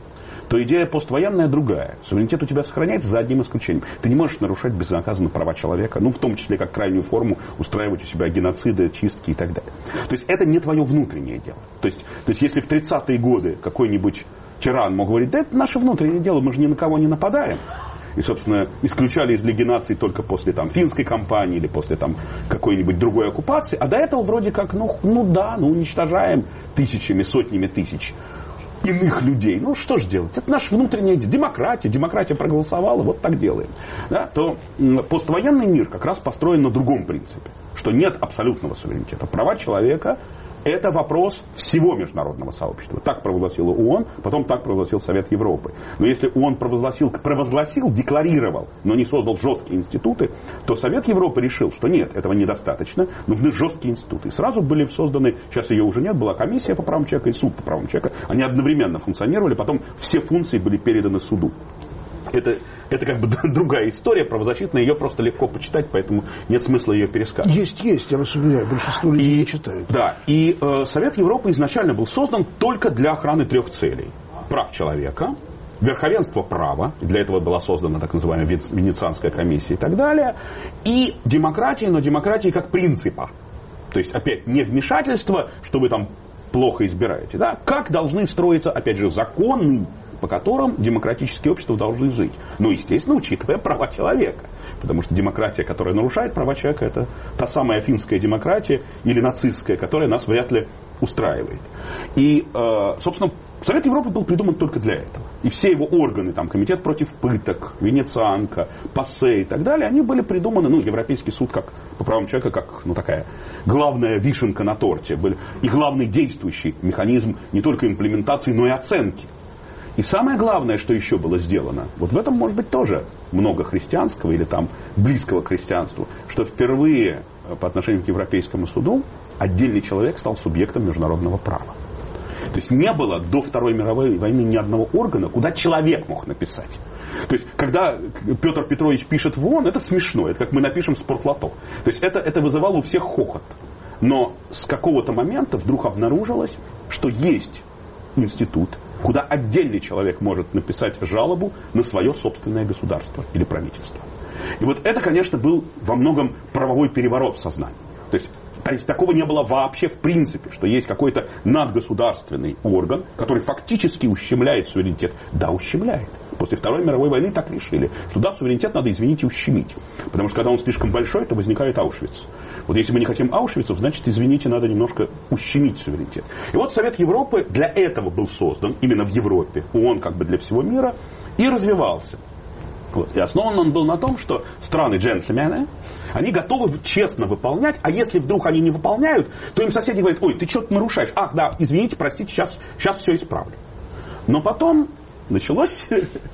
то идея поствоенная другая. Суверенитет у тебя сохраняется за одним исключением. Ты не можешь нарушать безнаказанно права человека, ну, в том числе, как крайнюю форму, устраивать у себя геноциды, чистки и так далее. То есть это не твое внутреннее дело. То есть, то есть если в тридцатые годы какой-нибудь тиран мог говорить, да это наше внутреннее дело, мы же ни на кого не нападаем. И, собственно, исключали из Лиги наций только после там, финской кампании или после там, какой-нибудь другой оккупации. А до этого вроде как, ну, ну да, ну уничтожаем тысячами, сотнями тысяч иных людей. Ну что же делать? Это наша внутренняя демократия. Демократия проголосовала, вот так делаем. Да? То поствоенный мир как раз построен на другом принципе. Что нет абсолютного суверенитета. Права человека – это вопрос всего международного сообщества. Так провозгласила ООН, потом так провозгласил Совет Европы. Но если ООН провозгласил, провозгласил, декларировал, но не создал жесткие институты, то Совет Европы решил, что нет, этого недостаточно, нужны жесткие институты. И сразу были созданы, сейчас ее уже нет, была комиссия по правам человека и суд по правам человека. Они одновременно функционировали, потом все функции были переданы суду. Это, это как бы другая история правозащитная, ее просто легко почитать, поэтому нет смысла ее пересказывать. Есть, есть, я вас уверяю, большинство людей и, не читают. Да, и э, Совет Европы изначально был создан только для охраны трех целей. Прав человека, верховенство права, для этого была создана так называемая Венецианская комиссия и так далее, и демократии, но демократии как принципа. То есть, опять, не вмешательство, что вы там плохо избираете, да? Как должны строиться, опять же, законы, по которым демократические общества должны жить. Ну, естественно, учитывая права человека. Потому что демократия, которая нарушает права человека, это та самая финская демократия или нацистская, которая нас вряд ли устраивает. И, э, собственно, Совет Европы был придуман только для этого. И все его органы, там, Комитет против пыток, Венецианка, ПАСЕ и так далее, они были придуманы, ну, Европейский суд как, по правам человека, как, ну, такая главная вишенка на торте. Были, и главный действующий механизм не только имплементации, но и оценки. И самое главное, что еще было сделано, вот в этом может быть тоже много христианского или там близкого к христианству, что впервые по отношению к Европейскому суду отдельный человек стал субъектом международного права. То есть не было до Второй мировой войны ни одного органа, куда человек мог написать. То есть, когда Петр Петрович пишет в ООН, это смешно, это как мы напишем в спортлото. То есть, это, это вызывало у всех хохот. Но с какого-то момента вдруг обнаружилось, что есть институт, куда отдельный человек может написать жалобу на свое собственное государство или правительство. И вот это, конечно, был во многом правовой переворот в сознании. То есть, то есть такого не было вообще в принципе, что есть какой-то надгосударственный орган, который фактически ущемляет суверенитет. Да, ущемляет. После Второй мировой войны так решили, что да, суверенитет надо, извините, ущемить. Потому что когда он слишком большой, то возникает Аушвиц. Вот если мы не хотим Аушвицев, значит, извините, надо немножко ущемить суверенитет. И вот Совет Европы для этого был создан, именно в Европе, ООН как бы для всего мира, и развивался. Вот. И основан он был на том, что страны-джентльмены, они готовы честно выполнять, а если вдруг они не выполняют, то им соседи говорят, ой, ты что-то нарушаешь. Ах, да, извините, простите, сейчас, сейчас все исправлю. Но потом началось,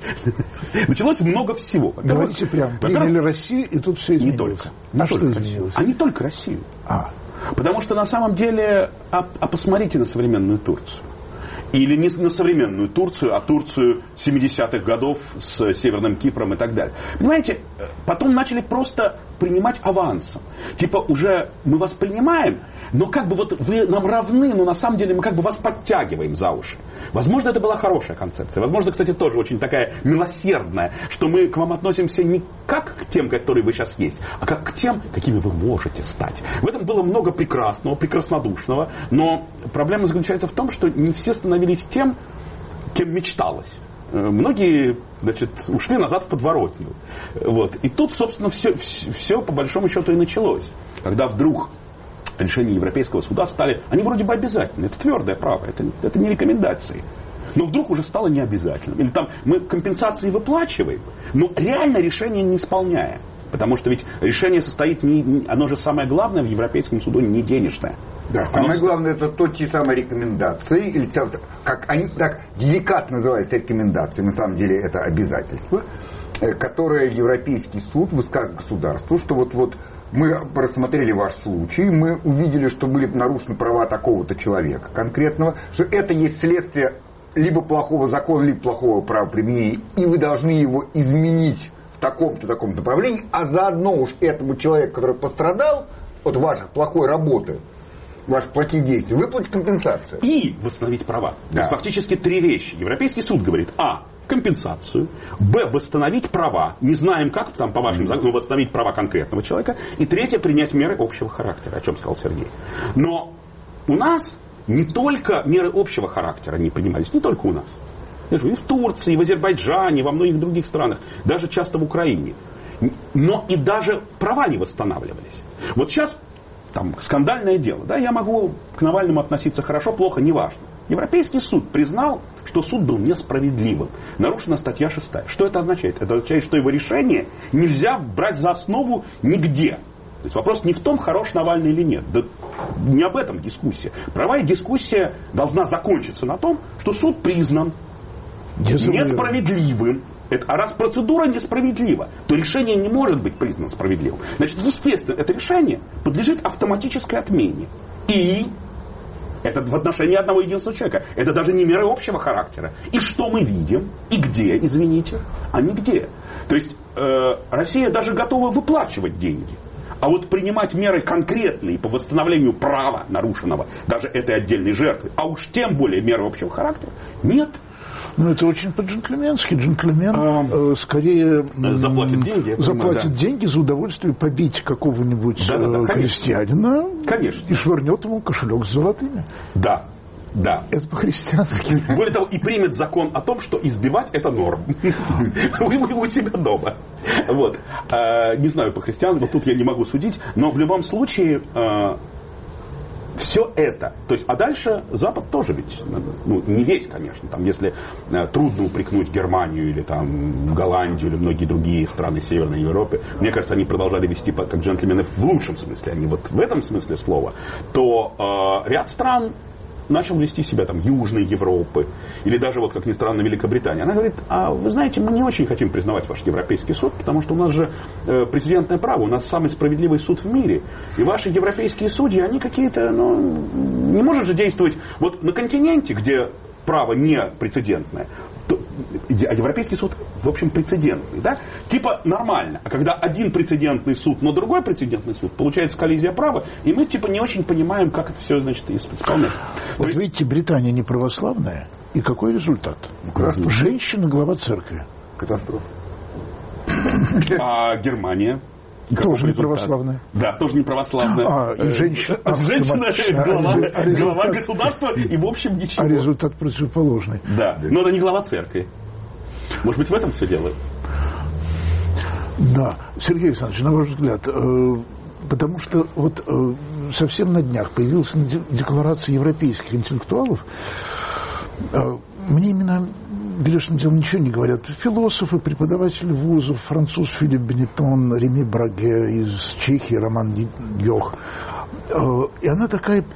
началось много всего. Говорите прямо, приняли Россию, и тут все изменилось. Не только. На что изменилось? А не только Россию. А. Потому что на самом деле, а, а посмотрите на современную Турцию. Или не на современную Турцию, а Турцию семидесятых годов с Северным Кипром и так далее. Понимаете, потом начали просто принимать авансом. Типа уже мы вас принимаем, но как бы вот вы нам равны, но на самом деле мы как бы вас подтягиваем за уши. Возможно, это была хорошая концепция. Возможно, кстати, тоже очень такая милосердная, что мы к вам относимся не как к тем, которые вы сейчас есть, а как к тем, какими вы можете стать. В этом было много прекрасного, прекраснодушного, но проблема заключается в том, что не все становились тем, кем мечталось. Многие, значит, ушли назад в подворотню. Вот. И тут, собственно, все, все по большому счету и началось. Когда вдруг решения Европейского суда стали, они вроде бы обязательны, это твердое право, это, это не рекомендации. Но вдруг уже стало необязательным. Или там мы компенсации выплачиваем, но реально решение не исполняем. Потому что ведь решение состоит, не, оно же самое главное в Европейском суде не денежное. Да, самое главное это то, те самые рекомендации, или как они так деликатно называются рекомендации, на самом деле это обязательства, которые Европейский суд высказывает государству, что вот, вот мы рассмотрели ваш случай, мы увидели, что были нарушены права такого-то человека конкретного, что это есть следствие либо плохого закона, либо плохого правоприменения, и вы должны его изменить в таком-то, таком направлении, а заодно уж этому человеку, который пострадал от вашей плохой работы, ваше плохие действия, выплатить компенсацию. И восстановить права. Да. То есть фактически три вещи. Европейский суд говорит: а. компенсацию, б. восстановить права, не знаем как, там по вашим законам, но восстановить права конкретного человека, и третье, принять меры общего характера, о чем сказал Сергей. Но у нас не только меры общего характера не принимались, не только у нас. И в Турции, и в Азербайджане, во многих других странах, даже часто в Украине. Но и даже права не восстанавливались. Вот сейчас там скандальное дело, да, я могу к Навальному относиться хорошо, плохо, неважно. Европейский суд признал, что суд был несправедливым. Нарушена статья шестая. Что это означает? Это означает, что его решение нельзя брать за основу нигде. То есть вопрос не в том, хорош Навальный или нет. Да не об этом дискуссия. Правовая дискуссия должна закончиться на том, что суд признан несправедливым. Это, а раз процедура несправедлива, то решение не может быть признано справедливым. Значит, естественно, это решение подлежит автоматической отмене. И это в отношении одного единственного человека. Это даже не меры общего характера. И что мы видим? И где, извините? А нигде. То есть э, Россия даже готова выплачивать деньги. А вот принимать меры конкретные по восстановлению права нарушенного, даже этой отдельной жертвы, а уж тем более меры общего характера, нет. Ну, это очень по-джентльменски. Джентльмен а, э, скорее заплатит деньги, заплатит понимаю, да. деньги за удовольствие побить какого-нибудь да, да, да, крестьянина конечно. И швырнет ему кошелек с золотыми. Да. Да. Это по-христиански. Более того, и примет закон о том, что избивать это норм. У себя дома. Вот. Не знаю по-христиански, но тут я не могу судить. Но в любом случае все это. То есть, а дальше Запад тоже ведь, ну, не весь, конечно, там, если э, трудно упрекнуть Германию или там Голландию или многие другие страны Северной Европы, мне кажется, они продолжали вести как джентльмены в лучшем смысле, а не вот в этом смысле слова, то э, ряд стран начал вести себя там Южной Европы, или даже, вот как ни странно, Великобритания. Она говорит: а вы знаете, мы не очень хотим признавать ваш Европейский суд, потому что у нас же э, прецедентное право, у нас самый справедливый суд в мире. И ваши европейские судьи, они какие-то, ну, не может же действовать вот на континенте, где право не прецедентное. А Европейский суд, в общем, прецедентный, да? Типа нормально. А когда один прецедентный суд, но другой прецедентный суд, получается коллизия права, и мы типа не очень понимаем, как это все, значит, исполнять. Вот есть... видите, Британия не православная, и какой результат? Ну, женщина глава церкви. Катастрофа. А Германия? Тоже не православная. Да, тоже не православная. А, и женщина, а, женщина а, глава, а результат, глава государства, и в общем ничего. А результат противоположный. Да, но она не глава церкви. Может быть, в этом все дело? Да. Сергей Александрович, на ваш взгляд, э, потому что вот э, совсем на днях появилась декларация европейских интеллектуалов, э, мне именно грешным делом ничего не говорят. Философы, преподаватели вузов, француз Филипп Бенетон, Реми Браге из Чехии, Роман Йох. И она такая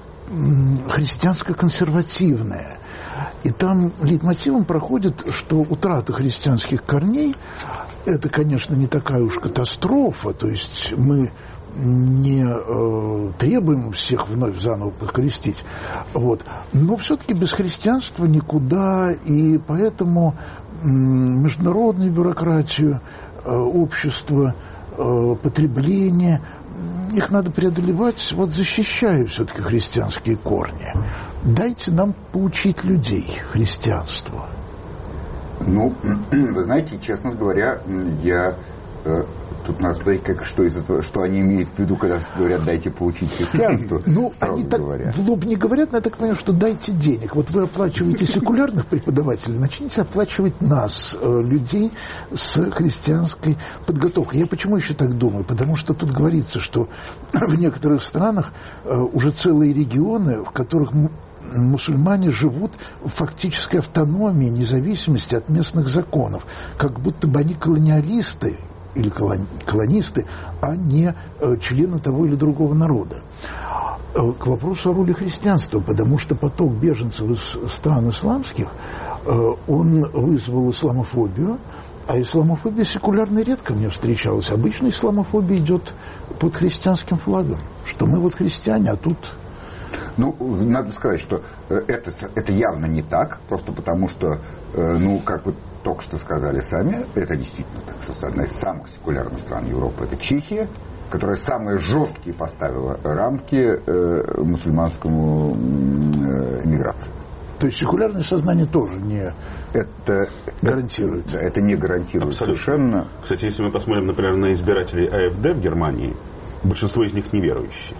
христианско-консервативная. И там лейтмотивом проходит, что утрата христианских корней – это, конечно, не такая уж катастрофа. То есть мы не э, требуем всех вновь заново покрестить. Вот. Но все-таки без христианства никуда, и поэтому э, международную бюрократию, э, общество, э, потребление, их надо преодолевать, вот защищая все-таки христианские корни. Дайте нам поучить людей христианству. Ну, вы знаете, честно говоря, я... Э, Тут надо смотреть, как, что, из этого, что они имеют в виду, когда говорят: дайте поучить христианство. Ну, они так в лоб не говорят, но я так понимаю, что дайте денег. Вот вы оплачиваете секулярных преподавателей, начните оплачивать нас, людей с христианской подготовкой. Я почему еще так думаю? Потому что тут говорится, что в некоторых странах уже целые регионы, в которых мусульмане живут в фактической автономии, независимости от местных законов. Как будто бы они колониалисты или колонисты, а не члены того или другого народа. К вопросу о роли христианства, потому что поток беженцев из стран исламских, он вызвал исламофобию, а исламофобия секулярно редко мне встречалась. Обычно исламофобия идет под христианским флагом, что мы вот христиане, а тут... Ну, надо сказать, что это, это явно не так, просто потому что, ну, как вы только что сказали сами, это действительно так, что одна из самых секулярных стран Европы — это Чехия, которая самые жесткие поставила рамки э, мусульманскому э, эмиграции. То есть секулярное сознание тоже не это гарантирует. Это, это не гарантирует. Абсолютно. Совершенно. Кстати, если мы посмотрим, например, на избирателей АФД в Германии, большинство из них неверующие.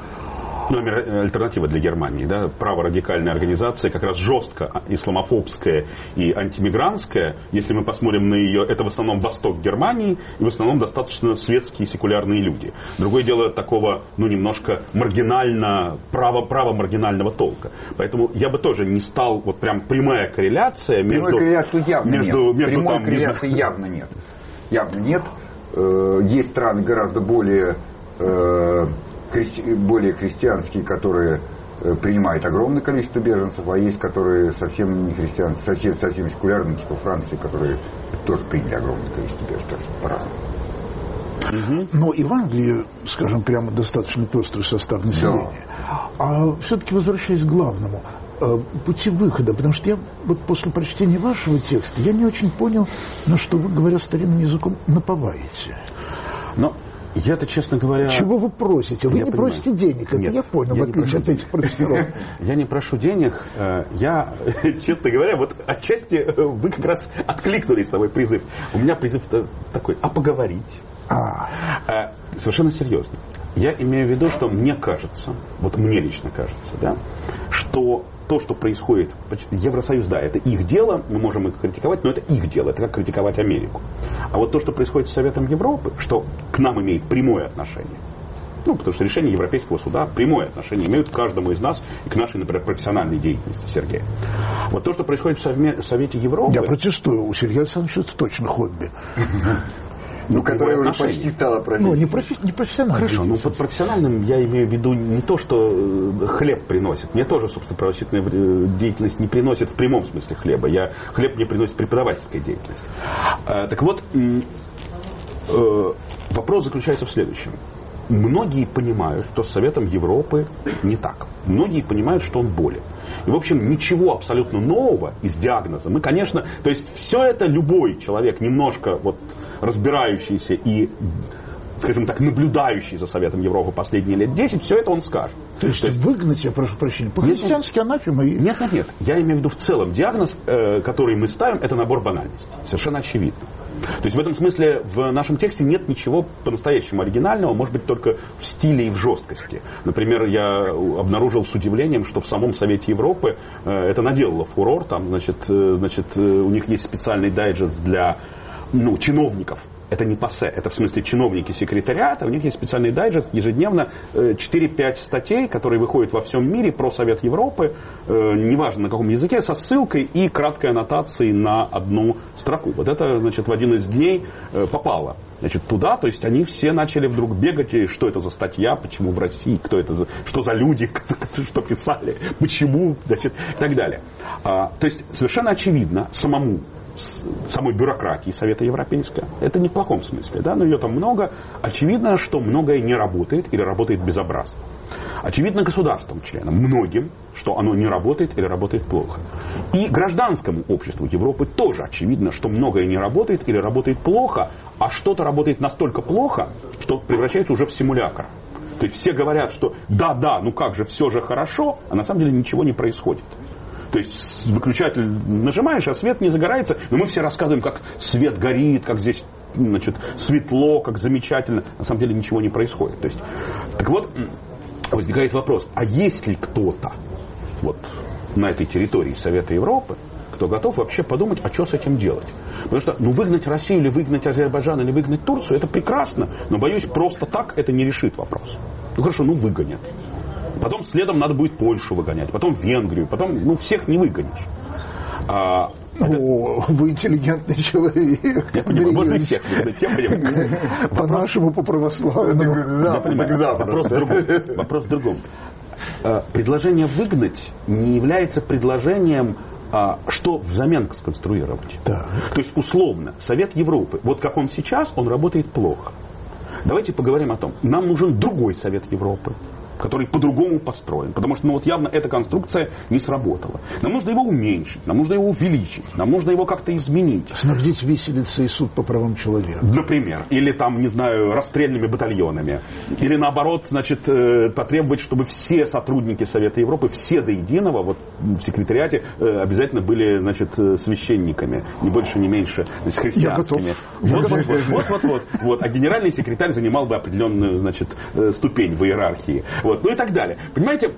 Ну, альтернатива для Германии, да, праворадикальная организация, как раз жестко исламофобская и антимигрантская. Если мы посмотрим на ее, это в основном восток Германии, и в основном достаточно светские секулярные люди. Другое дело такого, ну, немножко маргинально, право, право маргинального толка. Поэтому я бы тоже не стал, вот прям прямая корреляция между... Прямой корреляции явно между, нет. Между, Прямой там, корреляции между... явно нет. Явно нет. Есть страны гораздо более... Христи... более христианские, которые э, принимают огромное количество беженцев, а есть, которые совсем не христианские, совсем, совсем секулярные, типа Франции, которые тоже приняли огромное количество беженцев по-разному. Угу. Но и в Англии, скажем, прямо достаточно пестрый состав населения. Да. А все-таки возвращаясь к главному, э, пути выхода, потому что я вот после прочтения вашего текста, я не очень понял, на что вы, говоря старинным языком, наповаете. Но... Я-то, честно говоря... Чего вы просите? Вы я не понимаю. Просите денег, это Нет, я понял, я в отличие от этих профессоров. Я не прошу денег. Я, честно говоря, вот отчасти вы как раз откликнулись на мой призыв. У меня призыв такой, а поговорить? А. Совершенно серьезно. Я имею в виду, что мне кажется, вот мне лично кажется, да, что то, что происходит, Евросоюз, да, это их дело, мы можем их критиковать, но это их дело, это как критиковать Америку. А вот то, что происходит с Советом Европы, что к нам имеет прямое отношение, ну, потому что решения Европейского суда прямое отношение имеют к каждому из нас и к нашей, например, профессиональной деятельности, Сергея. Вот то, что происходит в, Совме... в Совете Европы... Я протестую, у Сергея Александровича это точно хобби. Ну, которая уже почти стала профессией. Ну, не, профи... не профессиональным. Хорошо, ну под профессиональным я имею в виду не то, что хлеб приносит. Мне тоже, собственно, правозащитная деятельность не приносит в прямом смысле хлеба. Я... Хлеб мне приносит преподавательская деятельность. А, так вот, э, вопрос заключается в следующем. Многие понимают, что с Советом Европы не так. Многие понимают, что он болен. И, в общем, ничего абсолютно нового из диагноза. Мы, конечно, то есть все это любой человек, немножко вот разбирающийся и, скажем так, наблюдающий за Советом Европы последние лет десять, все это он скажет. То есть, То есть выгнать, я прошу прощения, по-христиански анафема и... Нет, нет, нет. Я имею в виду в целом диагноз, э, который мы ставим, это набор банальностей. Совершенно очевидно. То есть в этом смысле в нашем тексте нет ничего по-настоящему оригинального, может быть, только в стиле и в жесткости. Например, я обнаружил с удивлением, что в самом Совете Европы э, это наделало фурор. Там, значит, э, значит, э, у них есть специальный дайджест для ну, чиновников. Это не ПАСЕ, это в смысле чиновники секретариата. У них есть специальный дайджест, ежедневно четыре-пять статей, которые выходят во всем мире про Совет Европы, э, неважно на каком языке, со ссылкой и краткой аннотацией на одну строку. Вот это, значит, в один из дней э, попало, значит, туда, то есть они все начали вдруг бегать, и что это за статья, почему в России, кто это за, что за люди, кто, что писали, почему, значит, и так далее. А, то есть совершенно очевидно самому, самой бюрократии Совета Европейского. Это не в плохом смысле, да, но ее там много. Очевидно, что многое не работает или работает безобразно. Очевидно государствам, членам, многим, что оно не работает или работает плохо. И гражданскому обществу Европы тоже очевидно, что многое не работает или работает плохо, а что-то работает настолько плохо, что превращается уже в симулякр. То есть все говорят, что да-да, ну как же, все же хорошо, а на самом деле ничего не происходит. То есть выключатель нажимаешь, а свет не загорается. Но мы все рассказываем, как свет горит, как здесь, значит, светло, как замечательно. На самом деле ничего не происходит. То есть, так вот, возникает вопрос, а есть ли кто-то вот на этой территории Совета Европы, кто готов вообще подумать, а что с этим делать? Потому что, ну, выгнать Россию или выгнать Азербайджан или выгнать Турцию, это прекрасно. Но, боюсь, просто так это не решит вопрос. Ну, хорошо, ну, выгонят. Потом следом надо будет Польшу выгонять, потом Венгрию, потом, ну, всех не выгонишь. А, О, это... вы интеллигентный человек. Я понимаю, можно и всех выгнать, я понимаю. По-нашему, по-православному. Я понимаю, вопрос в другом. Вопрос в другом. Предложение выгнать не является предложением, что взамен сконструировать. Да. То есть, условно, Совет Европы, вот как он сейчас, он работает плохо. Давайте поговорим о том, нам нужен другой Совет Европы. который по-другому построен. Потому что ну, вот явно эта конструкция не сработала. Нам нужно его уменьшить, нам нужно его увеличить, нам нужно его как-то изменить. Снабдить виселицей и суд по правам человека. Например. Или там, не знаю, расстрельными батальонами. Или наоборот, значит, потребовать, чтобы все сотрудники Совета Европы, все до единого, вот в секретариате обязательно были, значит, священниками. Ни больше, ни меньше. То есть христианскими. Вот, вот, вот, вот, вот, вот, вот. А генеральный секретарь занимал бы определенную, значит, ступень в иерархии. Вот, ну и так далее. Понимаете,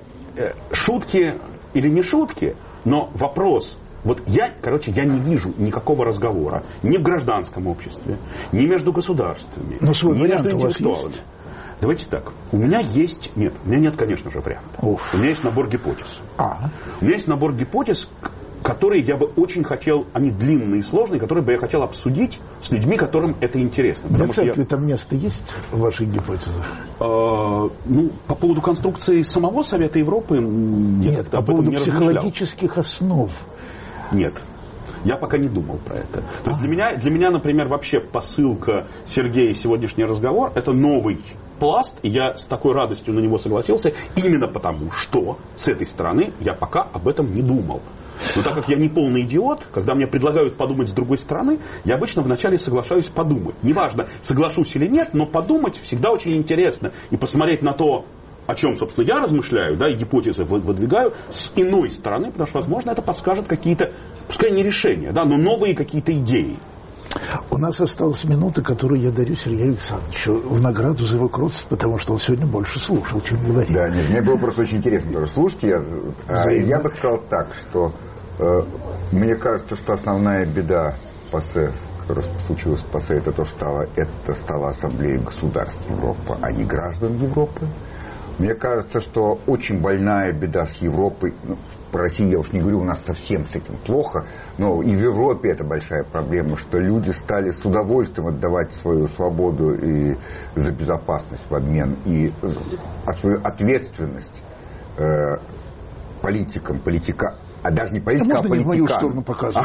шутки или не шутки, но вопрос. Вот я, короче, я не вижу никакого разговора ни в гражданском обществе, ни между государствами, но свой ни вариант между у вас интеллектуалами. есть? Давайте так. У меня есть... Нет, у меня нет, конечно же, варианта. Уф. У меня есть набор гипотез. А. У меня есть набор гипотез, которые я бы очень хотел... Они длинные и сложные, которые бы я хотел обсудить с людьми, которым это интересно. Для церкви я... там место есть в ваших гипотезах? А, ну, по поводу конструкции самого Совета Европы... Нет, по поводу психологических основ. Нет. Я пока не думал про это. То есть для меня, для меня, например, вообще посылка Сергея сегодняшний разговор — это новый пласт, и я с такой радостью на него согласился, именно потому, что с этой стороны я пока об этом не думал. Но так как я не полный идиот, когда мне предлагают подумать с другой стороны, я обычно вначале соглашаюсь подумать. Неважно, соглашусь или нет, но подумать всегда очень интересно. И посмотреть на то, о чем, собственно, я размышляю, да, и гипотезы выдвигаю с иной стороны, потому что, возможно, это подскажет какие-то, пускай не решения, да, но новые какие-то идеи. У нас осталась минута, которую я дарю Сергею Александровичу в награду за его кротость, потому что он сегодня больше слушал, чем говорил. Да, нет, мне было просто очень интересно тоже слушать. Я, я бы сказал так, что э, мне кажется, что основная беда ПАСЕ, которая случилась в ПАСЕ, это то, что стало, это стала Ассамблея государств Европы, а не граждан Европы. Мне кажется, что очень больная беда с Европой, ну, про Россию я уж не говорю, у нас совсем с этим плохо, но и в Европе это большая проблема, что люди стали с удовольствием отдавать свою свободу и за безопасность в обмен, и а свою ответственность э, политикам, политика, а даже не политикам, а, а политиканам. Можно не в мою сторону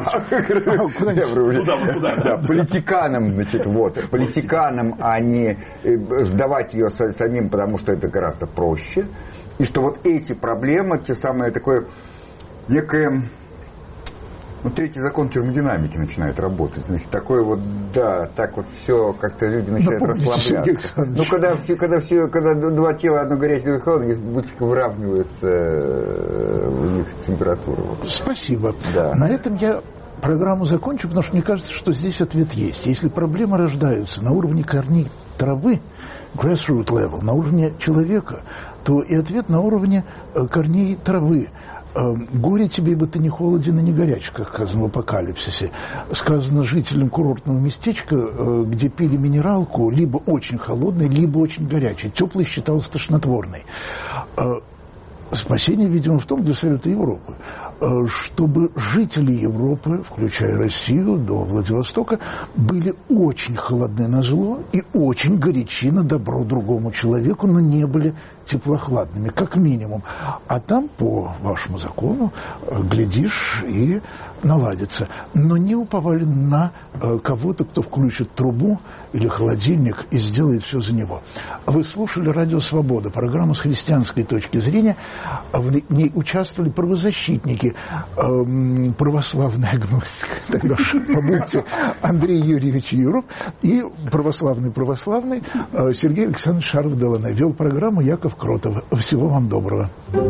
показывать? Политиканам, значит, вот, политиканам, а не сдавать ее самим, потому что это гораздо проще. И что вот эти проблемы, те самые такое, некое, ну, третий закон термодинамики начинает работать. Значит, такое вот, да, так вот все, как-то люди начинают Напомните, расслабляться. Ну, когда все, когда все, когда два тела, одно горячее, одно холодное, бутика выравнивается у них температура. Вот. Спасибо. Да. На этом я программу закончу, потому что мне кажется, что здесь ответ есть. Если проблемы рождаются на уровне корней травы, grassroot level, на уровне человека, то и ответ на уровне корней травы. Горе тебе, ибо ты не холоден и не горяч, как сказано в Апокалипсисе. Сказано жителям курортного местечка, где пили минералку, либо очень холодной, либо очень горячей. Теплый считался тошнотворной. Спасение, видимо, в том для Совета Европы, чтобы жители Европы, включая Россию до Владивостока, были очень холодны на зло и очень горячи на добро другому человеку, но не были теплохладными, как минимум. А там, по вашему закону, глядишь, и наладится. Но не уповали на кого-то, кто включит трубу или холодильник и сделает все за него. Вы слушали «Радио Свобода», программу с христианской точки зрения. В ней участвовали правозащитники, православный агностик, тогда побудьте, Андрей Юрьевич Юров, и православный-православный Сергей Александрович Шаров-Делане. Вел программу Яков Кротов. Всего вам доброго.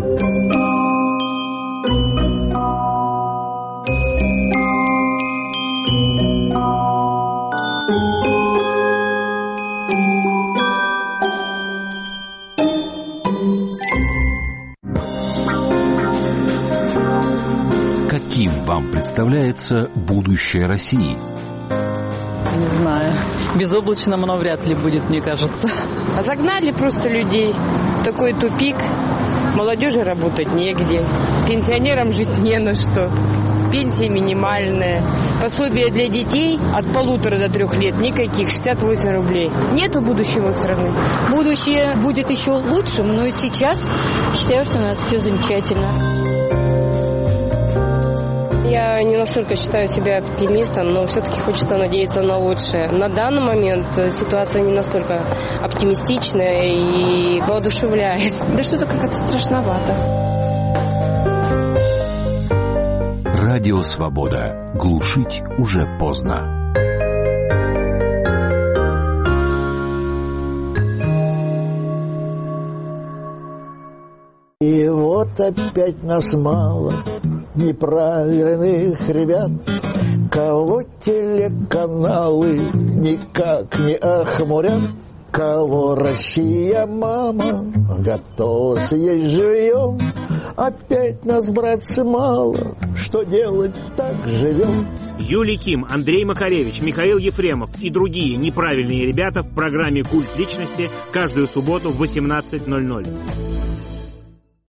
Каким вам представляется будущее России? Не знаю. Безоблачным оно вряд ли будет, мне кажется. А загнали просто людей в такой тупик. Молодежи работать негде. Пенсионерам жить не на что. Пенсия минимальная. Пособие для детей от полутора до трех лет никаких, шестьдесят восемь рублей. Нету будущего страны. Будущее будет еще лучшим, но и сейчас считаю, что у нас все замечательно. я не настолько считаю себя оптимистом, но все-таки хочется надеяться на лучшее. На данный момент ситуация не настолько оптимистичная и воодушевляет. Да что-то как-то страшновато. Радио «Свобода». Глушить уже поздно. И вот опять нас мало, неправильных ребят, кого телеканалы никак не охмурят, кого Россия, мама, готова съесть живьем. Опять нас, братцы, мало, что делать, так живем. Юлий Ким, Андрей Макаревич, Михаил Ефремов и другие неправильные ребята в программе «Культ личности» каждую субботу в восемнадцать ноль ноль.